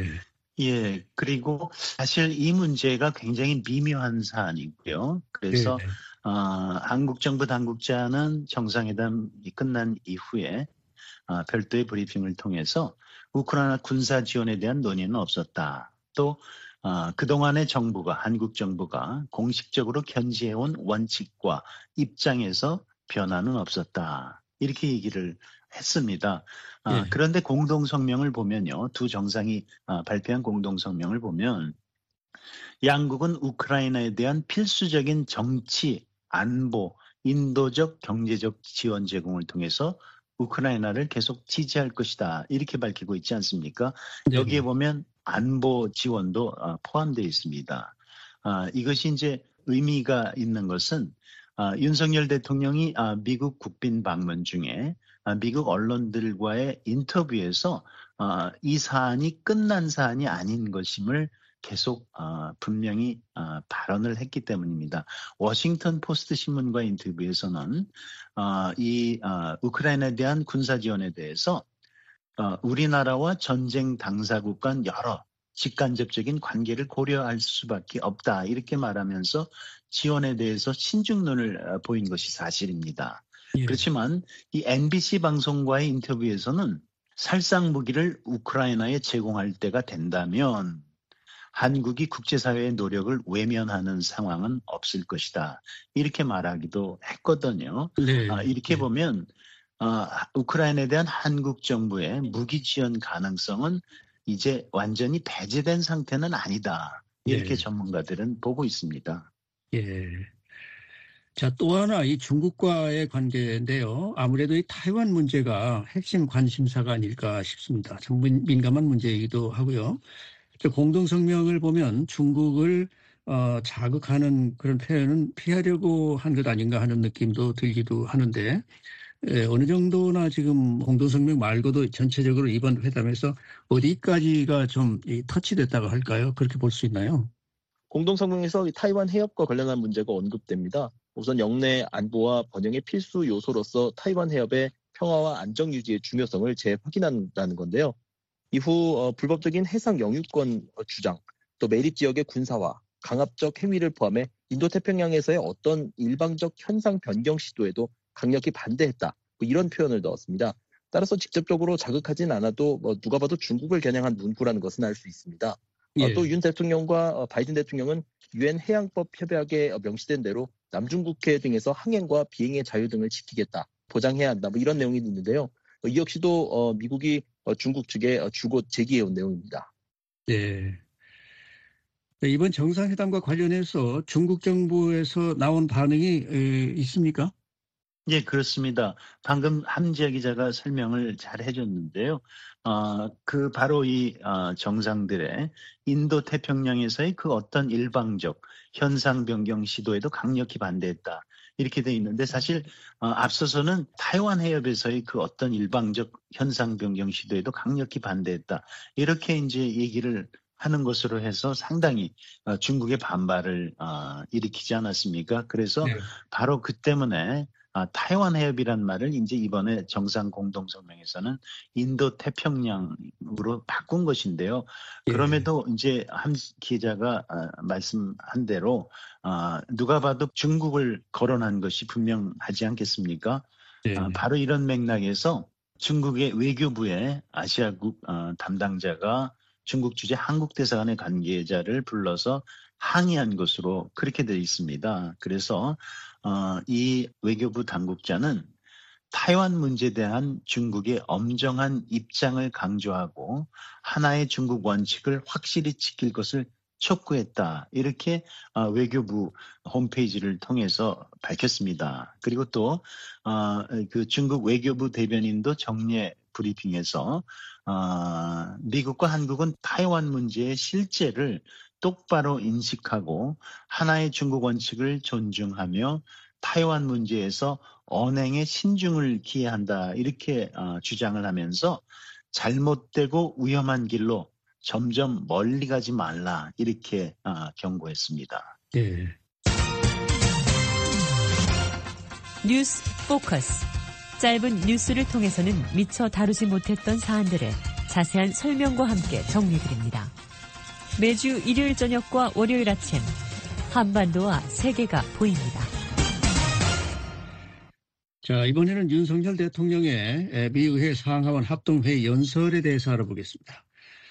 예, 그리고 사실 이 문제가 굉장히 미묘한 사안이고요. 그래서 네. 어, 한국 정부 당국자는 정상회담이 끝난 이후에 어, 별도의 브리핑을 통해서 우크라이나 군사 지원에 대한 논의는 없었다. 또 어, 그동안의 정부가 한국 정부가 공식적으로 견지해온 원칙과 입장에서 변화는 없었다. 이렇게 얘기를 했습니다. 아, 예. 그런데 공동성명을 보면요. 두 정상이 아, 발표한 공동성명을 보면 양국은 우크라이나에 대한 필수적인 정치, 안보, 인도적, 경제적 지원 제공을 통해서 우크라이나를 계속 지지할 것이다. 이렇게 밝히고 있지 않습니까? 네네. 여기에 보면 안보 지원도 어, 포함되어 있습니다. 아, 이것이 이제 의미가 있는 것은 아, 윤석열 대통령이 아, 미국 국빈 방문 중에 아, 미국 언론들과의 인터뷰에서 아, 이 사안이 끝난 사안이 아닌 것임을 계속 어, 분명히 어, 발언을 했기 때문입니다. 워싱턴 포스트 신문과 인터뷰에서는 어, 이 어, 우크라이나에 대한 군사 지원에 대해서 어, 우리나라와 전쟁 당사국 간 여러 직간접적인 관계를 고려할 수밖에 없다. 이렇게 말하면서 지원에 대해서 신중론을 어, 보인 것이 사실입니다. 예. 그렇지만 이 엠비씨 방송과의 인터뷰에서는 살상 무기를 우크라이나에 제공할 때가 된다면 한국이 국제사회의 노력을 외면하는 상황은 없을 것이다. 이렇게 말하기도 했거든요. 네. 아, 이렇게 네. 보면 어, 우크라이나에 대한 한국 정부의 무기 지원 가능성은 이제 완전히 배제된 상태는 아니다. 이렇게 네. 전문가들은 보고 있습니다. 예. 자, 또 하나 이 중국과의 관계인데요. 아무래도 이 타이완 문제가 핵심 관심사가 아닐까 싶습니다. 좀 민- 민감한 문제이기도 하고요. 공동성명을 보면 중국을 어, 자극하는 그런 표현은 피하려고 한 것 아닌가 하는 느낌도 들기도 하는데 예, 어느 정도나 지금 공동성명 말고도 전체적으로 이번 회담에서 어디까지가 좀 이 터치됐다고 할까요? 그렇게 볼 수 있나요? 공동성명에서 타이완 해협과 관련한 문제가 언급됩니다. 우선 영내 안보와 번영의 필수 요소로서 타이완 해협의 평화와 안정 유지의 중요성을 재확인한다는 건데요. 이후 어, 불법적인 해상 영유권 주장, 또 매립 지역의 군사화, 강압적 행위를 포함해 인도태평양에서의 어떤 일방적 현상 변경 시도에도 강력히 반대했다. 뭐 이런 표현을 넣었습니다. 따라서 직접적으로 자극하진 않아도 뭐 누가 봐도 중국을 겨냥한 문구라는 것은 알 수 있습니다. 예. 또 윤 대통령과 바이든 대통령은 유엔 해양법 협약에 명시된 대로 남중국해 등에서 항행과 비행의 자유 등을 지키겠다, 보장해야 한다, 뭐 이런 내용이 있는데요. 이 역시도 미국이 중국 측에 줄곧 제기해온 내용입니다. 예. 이번 정상회담과 관련해서 중국 정부에서 나온 반응이 있습니까? 예, 그렇습니다. 방금 함지아 기자가 설명을 잘 해줬는데요. 어, 그 바로 이 어, 정상들의 인도 태평양에서의 그 어떤 일방적 현상 변경 시도에도 강력히 반대했다, 이렇게 돼 있는데, 사실 어, 앞서서는 타이완 해협에서의 그 어떤 일방적 현상 변경 시도에도 강력히 반대했다, 이렇게 이제 얘기를 하는 것으로 해서 상당히 어, 중국의 반발을 어, 일으키지 않았습니까? 그래서 네. 바로 그 때문에 아, 타이완 해협이란 말을 이제 이번에 정상 공동성명에서는 인도 태평양으로 바꾼 것인데요. 그럼에도 예. 이제 한 기자가 아, 말씀한 대로 아, 누가 봐도 중국을 거론한 것이 분명하지 않겠습니까? 예. 아, 바로 이런 맥락에서 중국의 외교부의 아시아국 어, 담당자가 중국 주재 한국 대사관의 관계자를 불러서 항의한 것으로 그렇게 되어 있습니다. 그래서 어, 이 외교부 당국자는 타이완 문제에 대한 중국의 엄정한 입장을 강조하고 하나의 중국 원칙을 확실히 지킬 것을 촉구했다, 이렇게 어, 외교부 홈페이지를 통해서 밝혔습니다. 그리고 또 어, 그 중국 외교부 대변인도 정례 브리핑에서 어, 미국과 한국은 타이완 문제의 실제를 똑바로 인식하고 하나의 중국 원칙을 존중하며 타이완 문제에서 언행에 신중을 기해야 한다, 이렇게 어, 주장을 하면서 잘못되고 위험한 길로 점점 멀리 가지 말라, 이렇게 어, 경고했습니다. 네. 뉴스 포커스. 짧은 뉴스를 통해서는 미처 다루지 못했던 사안들을 자세한 설명과 함께 정리드립니다. 매주 일요일 저녁과 월요일 아침, 한반도와 세계가 보입니다. 자, 이번에는 윤석열 대통령의 미의회 상하원 합동회의 연설에 대해서 알아보겠습니다.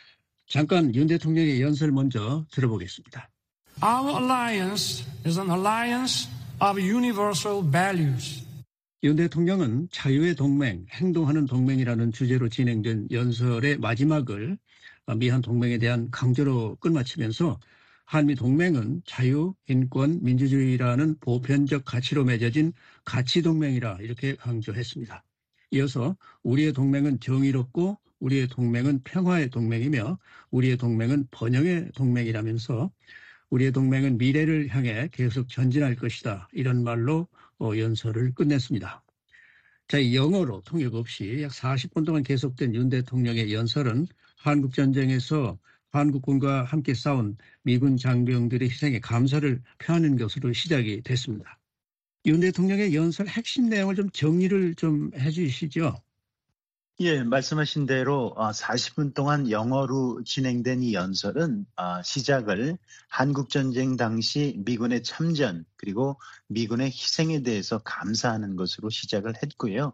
잠깐 윤 대통령의 연설 먼저 들어보겠습니다. Our alliance is an alliance of universal values. 윤 대통령은 자유의 동맹, 행동하는 동맹이라는 주제로 진행된 연설의 마지막을 미한 동맹에 대한 강조로 끝마치면서 한미 동맹은 자유, 인권, 민주주의라는 보편적 가치로 맺어진 가치 동맹이라 이렇게 강조했습니다. 이어서 우리의 동맹은 정의롭고 우리의 동맹은 평화의 동맹이며 우리의 동맹은 번영의 동맹이라면서 우리의 동맹은 미래를 향해 계속 전진할 것이다, 이런 말로 연설을 끝냈습니다. 자, 이 영어로 통역 없이 약 사십 분 동안 계속된 윤 대통령의 연설은 한국전쟁에서 한국군과 함께 싸운 미군 장병들의 희생에 감사를 표하는 것으로 시작이 됐습니다. 윤 대통령의 연설 핵심 내용을 좀 정리를 좀 해주시죠. 예, 말씀하신 대로 사십 분 동안 영어로 진행된 이 연설은 시작을 한국전쟁 당시 미군의 참전 그리고 미군의 희생에 대해서 감사하는 것으로 시작을 했고요.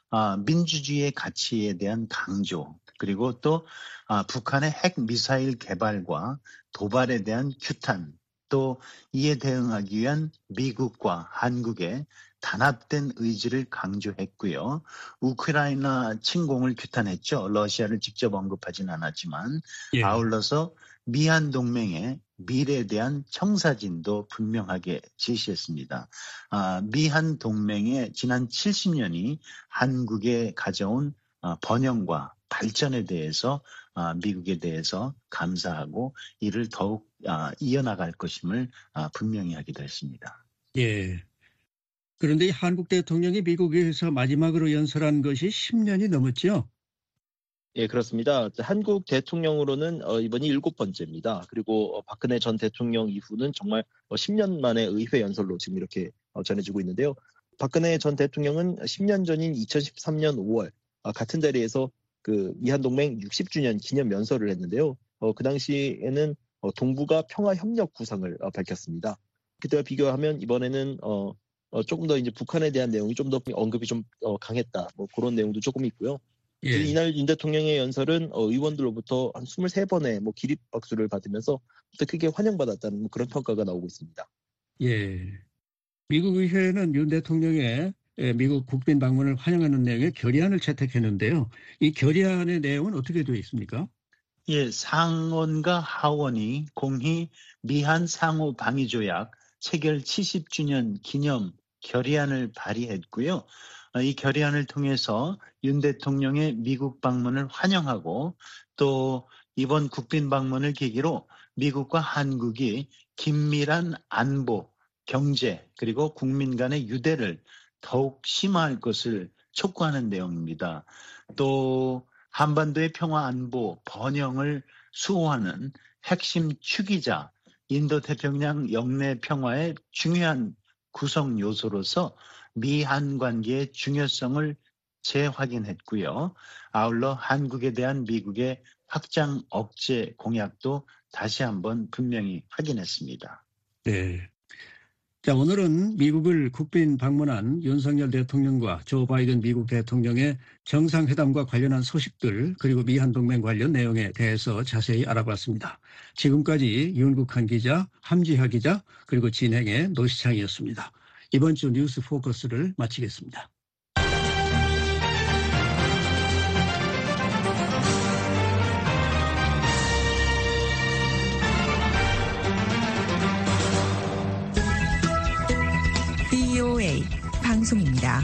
민주주의의 가치에 대한 강조, 그리고 또 북한의 핵미사일 개발과 도발에 대한 규탄, 또 이에 대응하기 위한 미국과 한국의 단합된 의지를 강조했고요. 우크라이나 침공을 규탄했죠. 러시아를 직접 언급하진 않았지만 예. 아울러서 미한 동맹의 미래에 대한 청사진도 분명하게 제시했습니다. 아, 미한 동맹의 지난 칠십 년이 한국에 가져온 번영과 발전에 대해서 미국에 대해서 감사하고 이를 더욱 이어나갈 것임을 분명히 하기도 했습니다. 예. 그런데 한국 대통령이 미국에서 마지막으로 연설한 것이 십 년이 넘었죠? 예, 그렇습니다. 한국 대통령으로는 이번이 일곱 번째입니다. 그리고 박근혜 전 대통령 이후는 정말 십 년 만에 의회 연설로 지금 이렇게 전해지고 있는데요. 박근혜 전 대통령은 십 년 전인 이천십삼 년 오월 같은 자리에서 그 미한동맹 육십 주년 기념 연설을 했는데요. 어, 그 당시에는 어, 동북아 평화협력 구상을 어, 밝혔습니다. 그때와 비교하면 이번에는 어, 어, 조금 더 이제 북한에 대한 내용이 좀 더 언급이 좀 어, 강했다. 뭐 그런 내용도 조금 있고요. 예. 이날 윤 대통령의 연설은 어, 의원들로부터 한 이십삼 번의 뭐 기립박수를 받으면서 크게 환영받았다는 뭐 그런 평가가 나오고 있습니다. 예. 미국 의회는 윤 대통령의 미국 국빈 방문을 환영하는 내용의 결의안을 채택했는데요. 이 결의안의 내용은 어떻게 되어 있습니까? 예, 상원과 하원이 공히 미한 상호 방위 조약 체결 칠십 주년 기념 결의안을 발의했고요. 이 결의안을 통해서 윤 대통령의 미국 방문을 환영하고 또 이번 국빈 방문을 계기로 미국과 한국이 긴밀한 안보, 경제 그리고 국민 간의 유대를 더욱 심화할 것을 촉구하는 내용입니다. 또 한반도의 평화 안보 번영을 수호하는 핵심 축이자 인도태평양 영내 평화의 중요한 구성 요소로서 미한 관계의 중요성을 재확인했고요. 아울러 한국에 대한 미국의 확장 억제 공약도 다시 한번 분명히 확인했습니다. 네. 자, 오늘은 미국을 국빈 방문한 윤석열 대통령과 조 바이든 미국 대통령의 정상회담과 관련한 소식들 그리고 미한동맹 관련 내용에 대해서 자세히 알아봤습니다. 지금까지 윤국한 기자, 함지하 기자 그리고 진행의 노시창이었습니다. 이번 주 뉴스 포커스를 마치겠습니다. 브이오에이 방송입니다.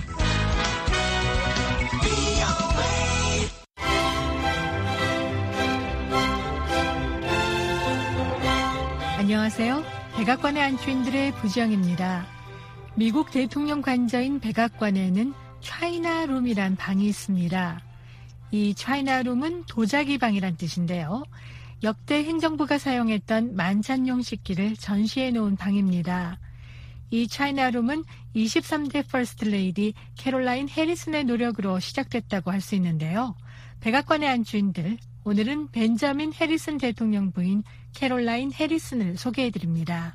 안녕하세요. 백악관의 안주인들의 부정입니다. 미국 대통령 관저인 백악관에는 차이나룸이란 방이 있습니다. 이 차이나룸은 도자기 방이란 뜻인데요. 역대 행정부가 사용했던 만찬용 식기를 전시해 놓은 방입니다. 이 차이나룸은 이십삼 대 퍼스트 레이디 캐롤라인 해리슨의 노력으로 시작됐다고 할 수 있는데요. 백악관의 안주인들, 오늘은 벤저민 해리슨 대통령 부인 캐롤라인 해리슨을 소개해드립니다.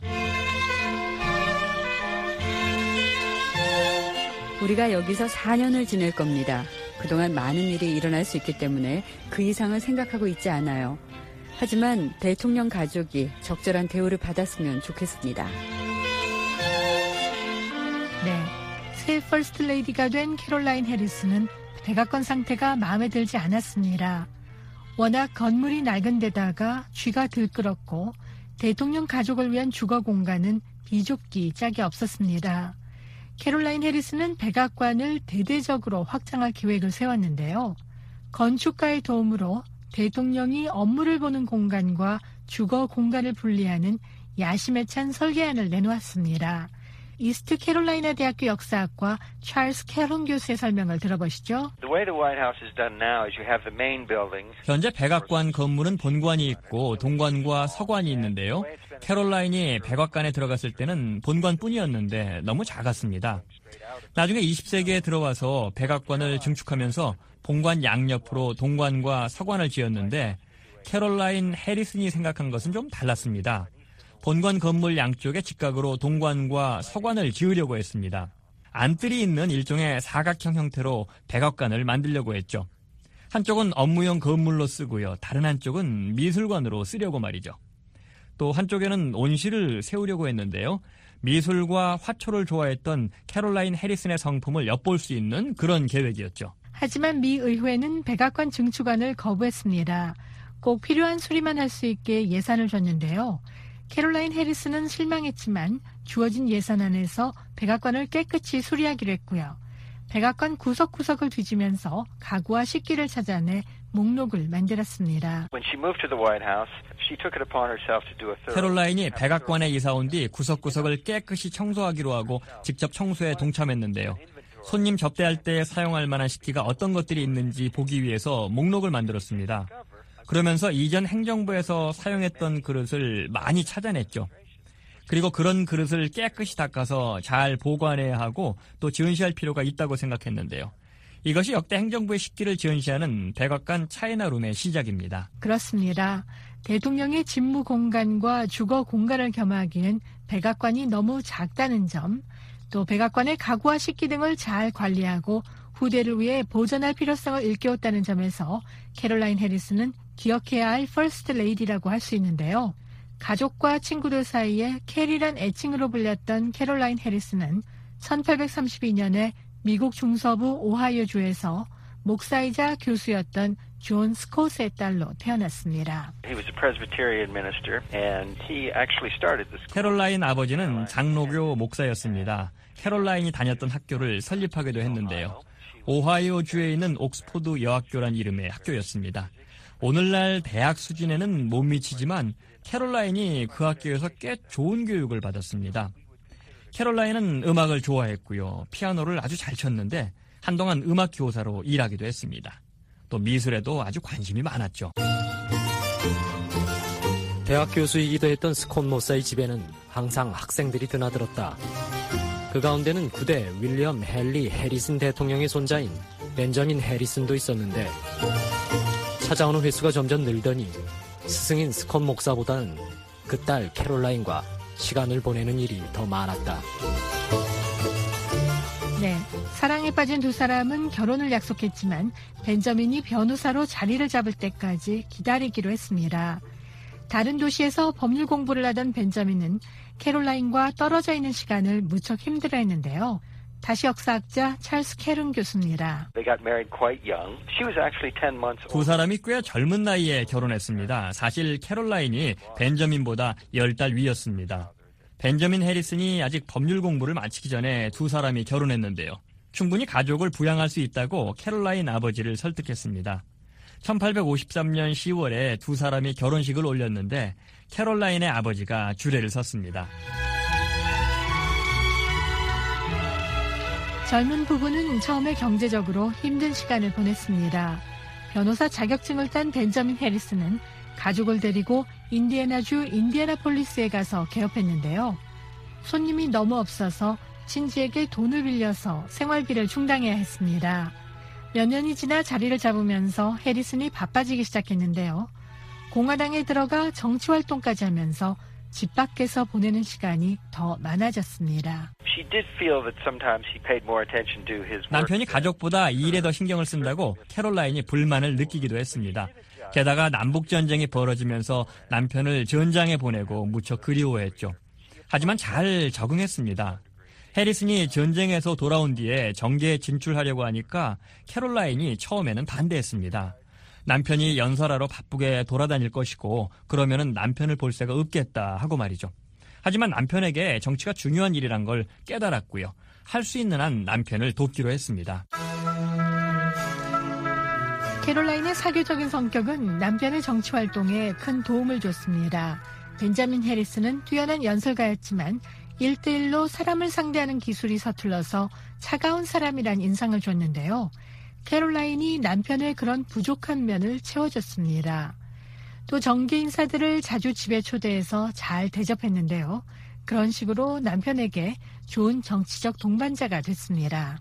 우리가 여기서 사 년을 지낼 겁니다. 그동안 많은 일이 일어날 수 있기 때문에 그 이상은 생각하고 있지 않아요. 하지만 대통령 가족이 적절한 대우를 받았으면 좋겠습니다. 네, 새 퍼스트 레이디가 된 캐롤라인 해리슨은 백악관 상태가 마음에 들지 않았습니다. 워낙 건물이 낡은 데다가 쥐가 들끓었고 대통령 가족을 위한 주거 공간은 비좁기 짝이 없었습니다. 캐롤라인 해리슨은 백악관을 대대적으로 확장할 계획을 세웠는데요. 건축가의 도움으로 대통령이 업무를 보는 공간과 주거 공간을 분리하는 야심에 찬 설계안을 내놓았습니다. 이스트 캐롤라이나 대학교 역사학과 찰스 캐론 교수의 설명을 들어보시죠. 현재 백악관 건물은 본관이 있고 동관과 서관이 있는데요. 캐롤라인이 백악관에 들어갔을 때는 본관뿐이었는데 너무 작았습니다. 나중에 이십 세기에 들어와서 백악관을 증축하면서 본관 양옆으로 동관과 서관을 지었는데 캐롤라인 해리슨이 생각한 것은 좀 달랐습니다. 본관 건물 양쪽에 직각으로 동관과 서관을 지으려고 했습니다. 안뜰이 있는 일종의 사각형 형태로 백악관을 만들려고 했죠. 한쪽은 업무용 건물로 쓰고요. 다른 한쪽은 미술관으로 쓰려고 말이죠. 또 한쪽에는 온실을 세우려고 했는데요. 미술과 화초를 좋아했던 캐롤라인 해리슨의 성품을 엿볼 수 있는 그런 계획이었죠. 하지만 미 의회는 백악관 증축안을 거부했습니다. 꼭 필요한 수리만 할 수 있게 예산을 줬는데요. 캐롤라인 해리슨은 실망했지만 주어진 예산 안에서 백악관을 깨끗이 수리하기로 했고요. 백악관 구석구석을 뒤지면서 가구와 식기를 찾아내 목록을 만들었습니다. 캐롤라인이 백악관에 이사 온 뒤 구석구석을 깨끗이 청소하기로 하고 직접 청소에 동참했는데요. 손님 접대할 때 사용할 만한 식기가 어떤 것들이 있는지 보기 위해서 목록을 만들었습니다. 그러면서 이전 행정부에서 사용했던 그릇을 많이 찾아냈죠. 그리고 그런 그릇을 깨끗이 닦아서 잘 보관해야 하고 또 전시할 필요가 있다고 생각했는데요. 이것이 역대 행정부의 식기를 전시하는 백악관 차이나룸의 시작입니다. 그렇습니다. 대통령의 집무 공간과 주거 공간을 겸하기엔 백악관이 너무 작다는 점, 또 백악관의 가구와 식기 등을 잘 관리하고 후대를 위해 보존할 필요성을 일깨웠다는 점에서 캐롤라인 해리스는 기억해야 할 퍼스트 레이디라고 할 수 있는데요. 가족과 친구들 사이에 캐리란 애칭으로 불렸던 캐롤라인 해리스는 천팔백삼십이 년에 미국 중서부 오하이오주에서 목사이자 교수였던 존 스콧의 딸로 태어났습니다. 캐롤라인 아버지는 장로교 목사였습니다. 캐롤라인이 다녔던 학교를 설립하기도 했는데요. 오하이오주에 있는 옥스포드 여학교란 이름의 학교였습니다. 오늘날 대학 수준에는 못 미치지만 캐롤라인이 그 학교에서 꽤 좋은 교육을 받았습니다. 캐롤라인은 음악을 좋아했고요. 피아노를 아주 잘 쳤는데 한동안 음악 교사로 일하기도 했습니다. 또 미술에도 아주 관심이 많았죠. 대학 교수이기도 했던 스콧 모사의 집에는 항상 학생들이 드나들었다. 그 가운데는 구대 윌리엄 헨리 해리슨 대통령의 손자인 벤저민 해리슨도 있었는데 찾아오는 횟수가 점점 늘더니 스승인 스콧 목사보다는 그 딸 캐롤라인과 시간을 보내는 일이 더 많았다. 네, 사랑에 빠진 두 사람은 결혼을 약속했지만 벤저민이 변호사로 자리를 잡을 때까지 기다리기로 했습니다. 다른 도시에서 법률 공부를 하던 벤저민은 캐롤라인과 떨어져 있는 시간을 무척 힘들어했는데요. 다시 역사학자 찰스 캐룬 교수입니다. 두 사람이 꽤 젊은 나이에 결혼했습니다. 사실 캐롤라인이 벤저민보다 열 달 위였습니다. 벤저민 해리슨이 아직 법률 공부를 마치기 전에 두 사람이 결혼했는데요. 충분히 가족을 부양할 수 있다고 캐롤라인 아버지를 설득했습니다. 천팔백오십삼 년 시월에 두 사람이 결혼식을 올렸는데 캐롤라인의 아버지가 주례를 섰습니다. 젊은 부부는 처음에 경제적으로 힘든 시간을 보냈습니다. 변호사 자격증을 딴 벤저민 해리슨은 가족을 데리고 인디애나주 인디애나폴리스에 가서 개업했는데요. 손님이 너무 없어서 친지에게 돈을 빌려서 생활비를 충당해야 했습니다. 몇 년이 지나 자리를 잡으면서 해리슨이 바빠지기 시작했는데요. 공화당에 들어가 정치활동까지 하면서 집 밖에서 보내는 시간이 더 많아졌습니다. 남편이 가족보다 일에 더 신경을 쓴다고 캐롤라인이 불만을 느끼기도 했습니다. 게다가 남북전쟁이 벌어지면서 남편을 전장에 보내고 무척 그리워했죠. 하지만 잘 적응했습니다. 해리슨이 전쟁에서 돌아온 뒤에 정계에 진출하려고 하니까 캐롤라인이 처음에는 반대했습니다. 남편이 연설하러 바쁘게 돌아다닐 것이고 그러면은 남편을 볼 새가 없겠다 하고 말이죠. 하지만 남편에게 정치가 중요한 일이란 걸 깨달았고요. 할 수 있는 한 남편을 돕기로 했습니다. 캐롤라인의 사교적인 성격은 남편의 정치 활동에 큰 도움을 줬습니다. 벤자민 해리슨은 뛰어난 연설가였지만 일대일로 사람을 상대하는 기술이 서툴러서 차가운 사람이란 인상을 줬는데요. 캐롤라인이 남편의 그런 부족한 면을 채워줬습니다. 또 정계 인사들을 자주 집에 초대해서 잘 대접했는데요. 그런 식으로 남편에게 좋은 정치적 동반자가 됐습니다.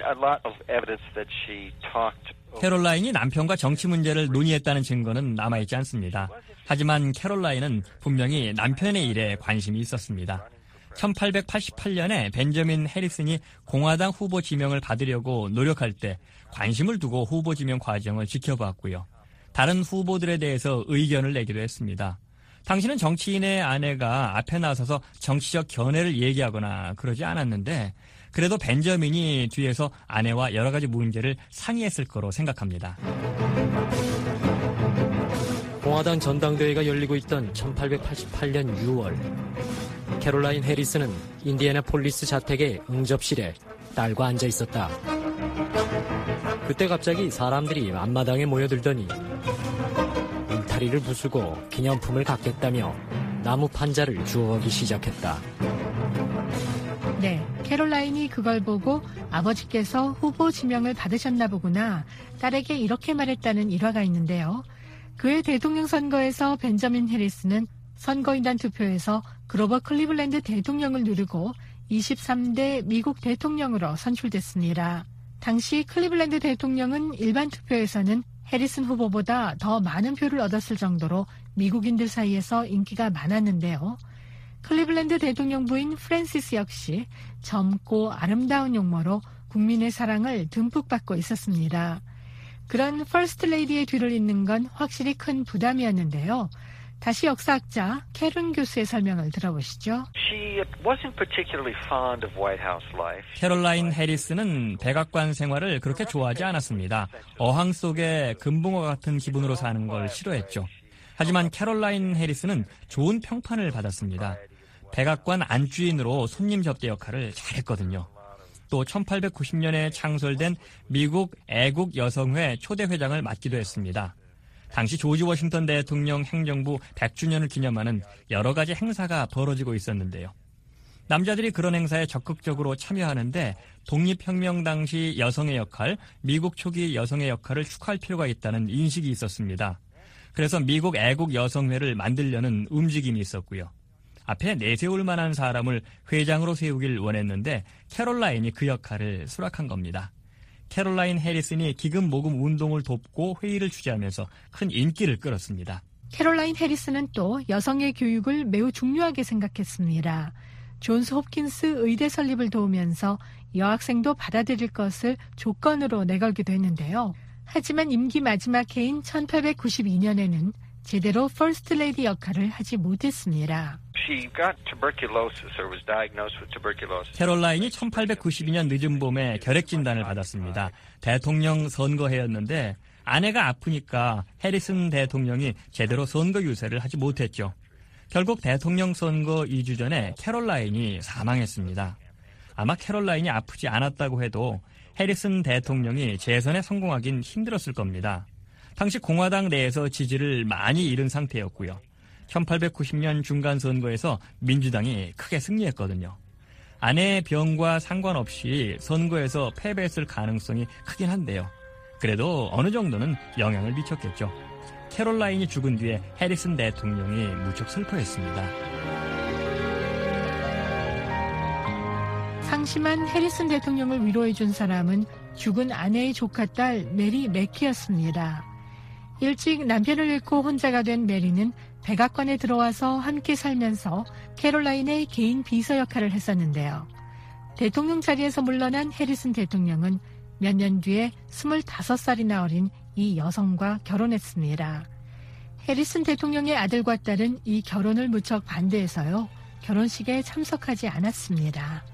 캐롤라인이 남편과 정치 문제를 논의했다는 증거는 남아있지 않습니다. 하지만 캐롤라인은 분명히 남편의 일에 관심이 있었습니다. 천팔백팔십팔 년에 벤저민 해리슨이 공화당 후보 지명을 받으려고 노력할 때 관심을 두고 후보 지명 과정을 지켜봤고요. 다른 후보들에 대해서 의견을 내기도 했습니다. 당시는 정치인의 아내가 앞에 나서서 정치적 견해를 얘기하거나 그러지 않았는데 그래도 벤저민이 뒤에서 아내와 여러 가지 문제를 상의했을 거로 생각합니다. 공화당 전당대회가 열리고 있던 천팔백팔십팔 년 유월 캐롤라인 해리슨은 인디애나폴리스 자택의 응접실에 딸과 앉아 있었다. 그때 갑자기 사람들이 앞마당에 모여들더니 울타리를 부수고 기념품을 갖겠다며 나무 판자를 주워오기 시작했다. 네, 캐롤라인이 그걸 보고 아버지께서 후보 지명을 받으셨나 보구나 딸에게 이렇게 말했다는 일화가 있는데요. 그해 대통령 선거에서 벤저민 해리슨은 선거인단 투표에서 그로버 클리블랜드 대통령을 누르고 이십삼 대 미국 대통령으로 선출됐습니다. 당시 클리블랜드 대통령은 일반 투표에서는 해리슨 후보보다 더 많은 표를 얻었을 정도로 미국인들 사이에서 인기가 많았는데요. 클리블랜드 대통령 부인 프랜시스 역시 젊고 아름다운 용모로 국민의 사랑을 듬뿍 받고 있었습니다. 그런 퍼스트 레이디의 뒤를 잇는 건 확실히 큰 부담이었는데요. 다시 역사학자 캐런 교수의 설명을 들어보시죠. 캐롤라인 해리스는 백악관 생활을 그렇게 좋아하지 않았습니다. 어항 속에 금붕어와 같은 기분으로 사는 걸 싫어했죠. 하지만 캐롤라인 해리스는 좋은 평판을 받았습니다. 백악관 안주인으로 손님 접대 역할을 잘했거든요. 또 천팔백구십 년에 창설된 미국 애국 여성회 초대 회장을 맡기도 했습니다. 당시 조지 워싱턴 대통령 행정부 백 주년을 기념하는 여러 가지 행사가 벌어지고 있었는데요. 남자들이 그런 행사에 적극적으로 참여하는데 독립혁명 당시 여성의 역할, 미국 초기 여성의 역할을 축하할 필요가 있다는 인식이 있었습니다. 그래서 미국 애국 여성회를 만들려는 움직임이 있었고요. 앞에 내세울 만한 사람을 회장으로 세우길 원했는데 캐롤라인이 그 역할을 수락한 겁니다. 캐롤라인 해리슨이 기금 모금 운동을 돕고 회의를 주재하면서 큰 인기를 끌었습니다. 캐롤라인 해리슨은 또 여성의 교육을 매우 중요하게 생각했습니다. 존스 홉킨스 의대 설립을 도우면서 여학생도 받아들일 것을 조건으로 내걸기도 했는데요. 하지만 임기 마지막 해인 천팔백구십이 년에는 제대로 퍼스트 레이디 역할을 하지 못했습니다. 캐롤라인이 천팔백구십이 년 늦은 봄에 결핵 진단을 받았습니다. 대통령 선거해였는데 아내가 아프니까 해리슨 대통령이 제대로 선거 유세를 하지 못했죠. 결국 대통령 선거 이 주 전에 캐롤라인이 사망했습니다. 아마 캐롤라인이 아프지 않았다고 해도 해리슨 대통령이 재선에 성공하긴 힘들었을 겁니다. 당시 공화당 내에서 지지를 많이 잃은 상태였고요. 천팔백구십 년 중간선거에서 민주당이 크게 승리했거든요. 아내의 병과 상관없이 선거에서 패배했을 가능성이 크긴 한데요. 그래도 어느 정도는 영향을 미쳤겠죠. 캐롤라인이 죽은 뒤에 해리슨 대통령이 무척 슬퍼했습니다. 상심한 해리슨 대통령을 위로해준 사람은 죽은 아내의 조카딸 메리 맥키였습니다. 일찍 남편을 잃고 혼자가 된 메리는 백악관에 들어와서 함께 살면서 캐롤라인의 개인 비서 역할을 했었는데요. 대통령 자리에서 물러난 해리슨 대통령은 몇 년 뒤에 스물다섯 살이나 어린 이 여성과 결혼했습니다. 해리슨 대통령의 아들과 딸은 이 결혼을 무척 반대해서요. 결혼식에 참석하지 않았습니다.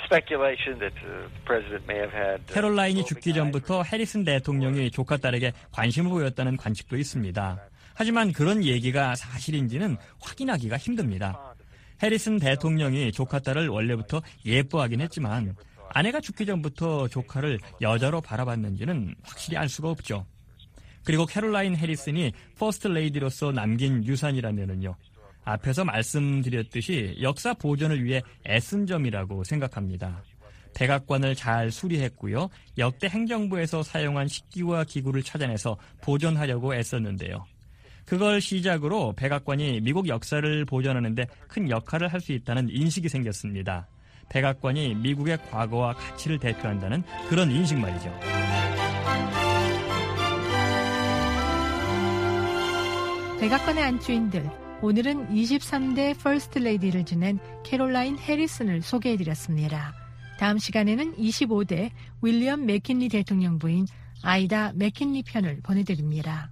캐롤라인이 죽기 전부터 해리슨 대통령이 조카 딸에게 관심을 보였다는 관측도 있습니다. 하지만 그런 얘기가 사실인지는 확인하기가 힘듭니다. 해리슨 대통령이 조카 딸을 원래부터 예뻐하긴 했지만 아내가 죽기 전부터 조카를 여자로 바라봤는지는 확실히 알 수가 없죠. 그리고 캐롤라인 해리슨이 퍼스트 레이디로서 남긴 유산이라면은요. 앞에서 말씀드렸듯이 역사 보존을 위해 애쓴 점이라고 생각합니다. 백악관을 잘 수리했고요. 역대 행정부에서 사용한 식기와 기구를 찾아내서 보존하려고 애썼는데요. 그걸 시작으로 백악관이 미국 역사를 보존하는 데 큰 역할을 할 수 있다는 인식이 생겼습니다. 백악관이 미국의 과거와 가치를 대표한다는 그런 인식 말이죠. 백악관의 안주인들, 오늘은 이십삼 대 퍼스트 레이디를 지낸 캐롤라인 해리슨을 소개해드렸습니다. 다음 시간에는 이십오 대 윌리엄 맥킨리 대통령 부인 아이다 맥킨리 편을 보내드립니다.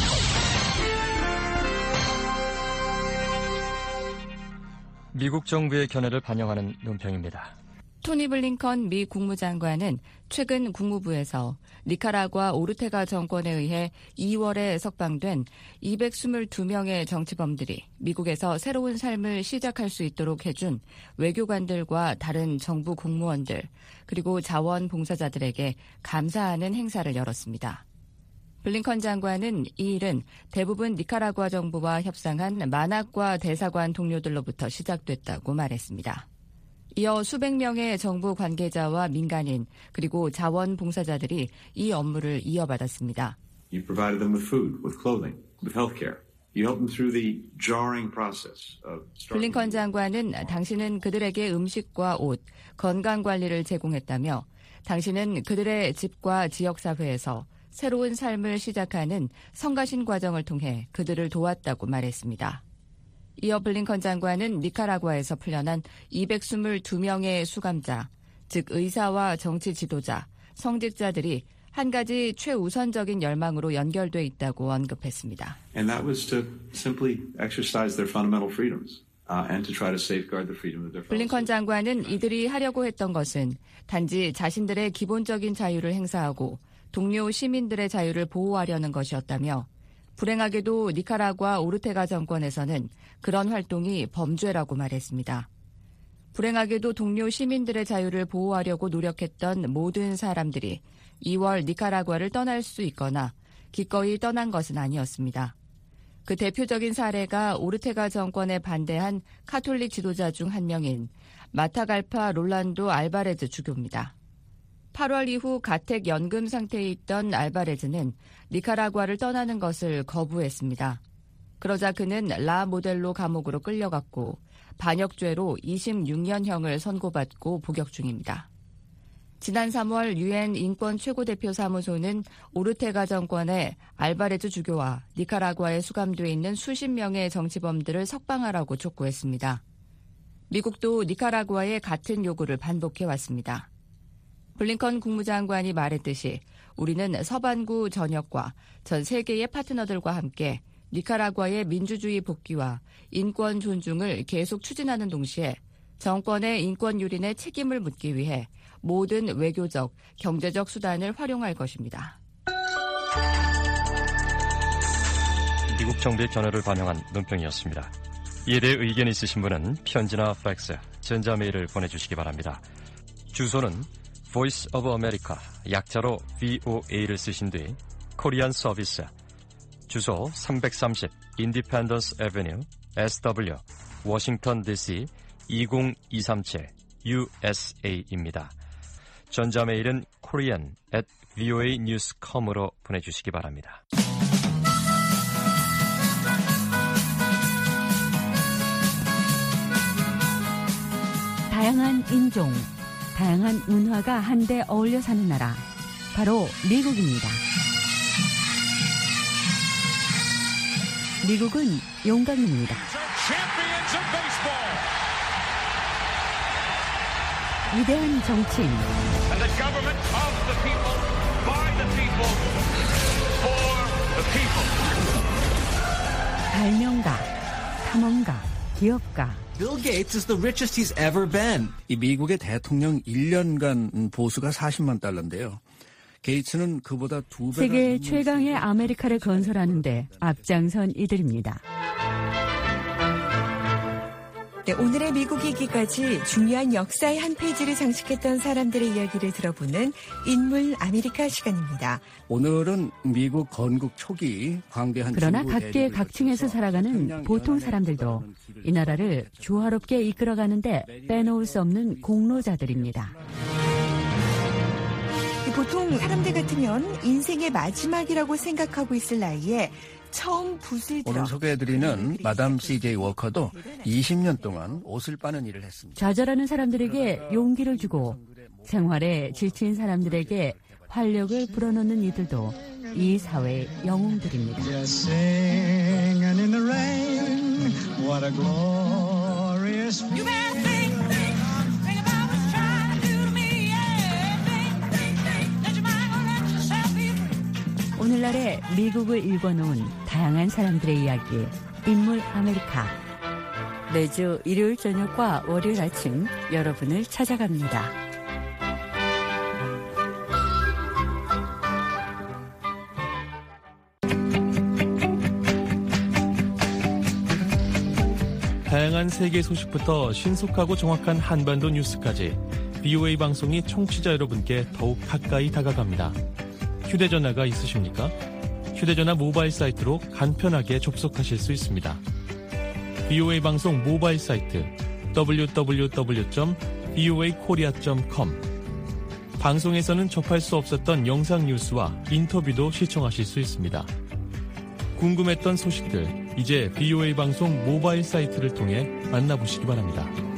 미국 정부의 견해를 반영하는 논평입니다. 토니 블링컨 미 국무장관은 최근 국무부에서 니카라과 오르테가 정권에 의해 이월에 석방된 이백이십이 명의 정치범들이 미국에서 새로운 삶을 시작할 수 있도록 해준 외교관들과 다른 정부 공무원들 그리고 자원봉사자들에게 감사하는 행사를 열었습니다. 블링컨 장관은 이 일은 대부분 니카라과 정부와 협상한 만학과 대사관 동료들로부터 시작됐다고 말했습니다. 이어 수백 명의 정부 관계자와 민간인 그리고 자원봉사자들이 이 업무를 이어받았습니다. You provided them with food, with clothing, with health care. You helped them through the jarring process of 블링컨 장관은 당신은 그들에게 음식과 옷, 건강관리를 제공했다며 당신은 그들의 집과 지역사회에서 새로운 삶을 시작하는 성가신 과정을 통해 그들을 도왔다고 말했습니다. 이어 블링컨 장관은 니카라과에서 풀려난 이백이십이 명의 수감자, 즉 의사와 정치 지도자, 성직자들이 한 가지 최우선적인 열망으로 연결돼 있다고 언급했습니다. And that was to simply exercise their fundamental freedoms uh, and to try to safeguard the freedom of their fellow citizens. 블링컨 장관은 이들이 하려고 했던 것은 단지 자신들의 기본적인 자유를 행사하고 동료 시민들의 자유를 보호하려는 것이었다며 불행하게도 니카라과 오르테가 정권에서는 그런 활동이 범죄라고 말했습니다. 불행하게도 동료 시민들의 자유를 보호하려고 노력했던 모든 사람들이 이월 니카라과를 떠날 수 있거나 기꺼이 떠난 것은 아니었습니다. 그 대표적인 사례가 오르테가 정권에 반대한 카톨릭 지도자 중 한 명인 마타갈파 롤란도 알바레즈 주교입니다. 팔월 이후 가택 연금 상태에 있던 알바레즈는 니카라과를 떠나는 것을 거부했습니다. 그러자 그는 라 모델로 감옥으로 끌려갔고 반역죄로 이십육 년형을 선고받고 복역 중입니다. 지난 삼월 유엔 인권 최고대표 사무소는 오르테가 정권의 알바레즈 주교와 니카라과에 수감돼 있는 수십 명의 정치범들을 석방하라고 촉구했습니다. 미국도 니카라과의 같은 요구를 반복해왔습니다. 블링컨 국무장관이 말했듯이 우리는 서반구 전역과 전 세계의 파트너들과 함께 니카라과의 민주주의 복귀와 인권 존중을 계속 추진하는 동시에 정권의 인권 유린에 책임을 묻기 위해 모든 외교적, 경제적 수단을 활용할 것입니다. 미국 정부의 견해를 반영한 논평이었습니다. 이에 대해 의견 있으신 분은 편지나 팩스, 전자메일을 보내주시기 바랍니다. 주소는 Voice of America, 약자로 브이오에이를 쓰신 뒤 코리안 서비스, 주소 삼백삼십 Independence Avenue, 에스더블유, 워싱턴 디씨 이공이삼칠 유에스에이입니다. 전자메일은 korean at voanews dot com으로 보내주시기 바랍니다. 다양한 인종, 다양한 문화가 한데 어울려 사는 나라, 바로 미국입니다. 미국은 용광입니다. 위대한 정치인, 발명가, 탐험가, 기업가. Bill Gates is the richest he's ever been. 이 미국의 대통령 일 년간 보수가 사십만 달러인데요. 게이츠는 그보다 두 배. 세계 최강의 아메리카를 건설하는데 앞장선 이들입니다. 네, 오늘의 미국이기까지 중요한 역사의 한 페이지를 장식했던 사람들의 이야기를 들어보는 인물 아메리카 시간입니다. 오늘은 미국 건국 초기 광대한 그러나 각계 각층에서 살아가는 보통 사람들도 이 나라를 조화롭게 이끌어가는데 빼놓을 수 없는 공로자들입니다. 보통 사람들 같으면 인생의 마지막이라고 생각하고 있을 나이에 처음 붓을 들어. 오늘 소개해드리는 마담 씨제이 워커도 이십 년 동안 옷을 빠는 일을 했습니다. 좌절하는 사람들에게 용기를 주고 생활에 지친 사람들에게 활력을 불어넣는 이들도 이 사회의 영웅들입니다. 오늘날의 미국을 읽어놓은 다양한 사람들의 이야기, 인물 아메리카. 매주 일요일 저녁과 월요일 아침 여러분을 찾아갑니다. 다양한 세계 소식부터 신속하고 정확한 한반도 뉴스까지 브이오에이 방송이 청취자 여러분께 더욱 가까이 다가갑니다. 휴대전화가 있으십니까? 휴대전화 모바일 사이트로 간편하게 접속하실 수 있습니다. 브이오에이 방송 모바일 사이트 더블유 더블유 더블유 점 브이오에이 코리아 점 컴. 방송에서는 접할 수 없었던 영상 뉴스와 인터뷰도 시청하실 수 있습니다. 궁금했던 소식들, 이제 브이오에이 방송 모바일 사이트를 통해 만나보시기 바랍니다.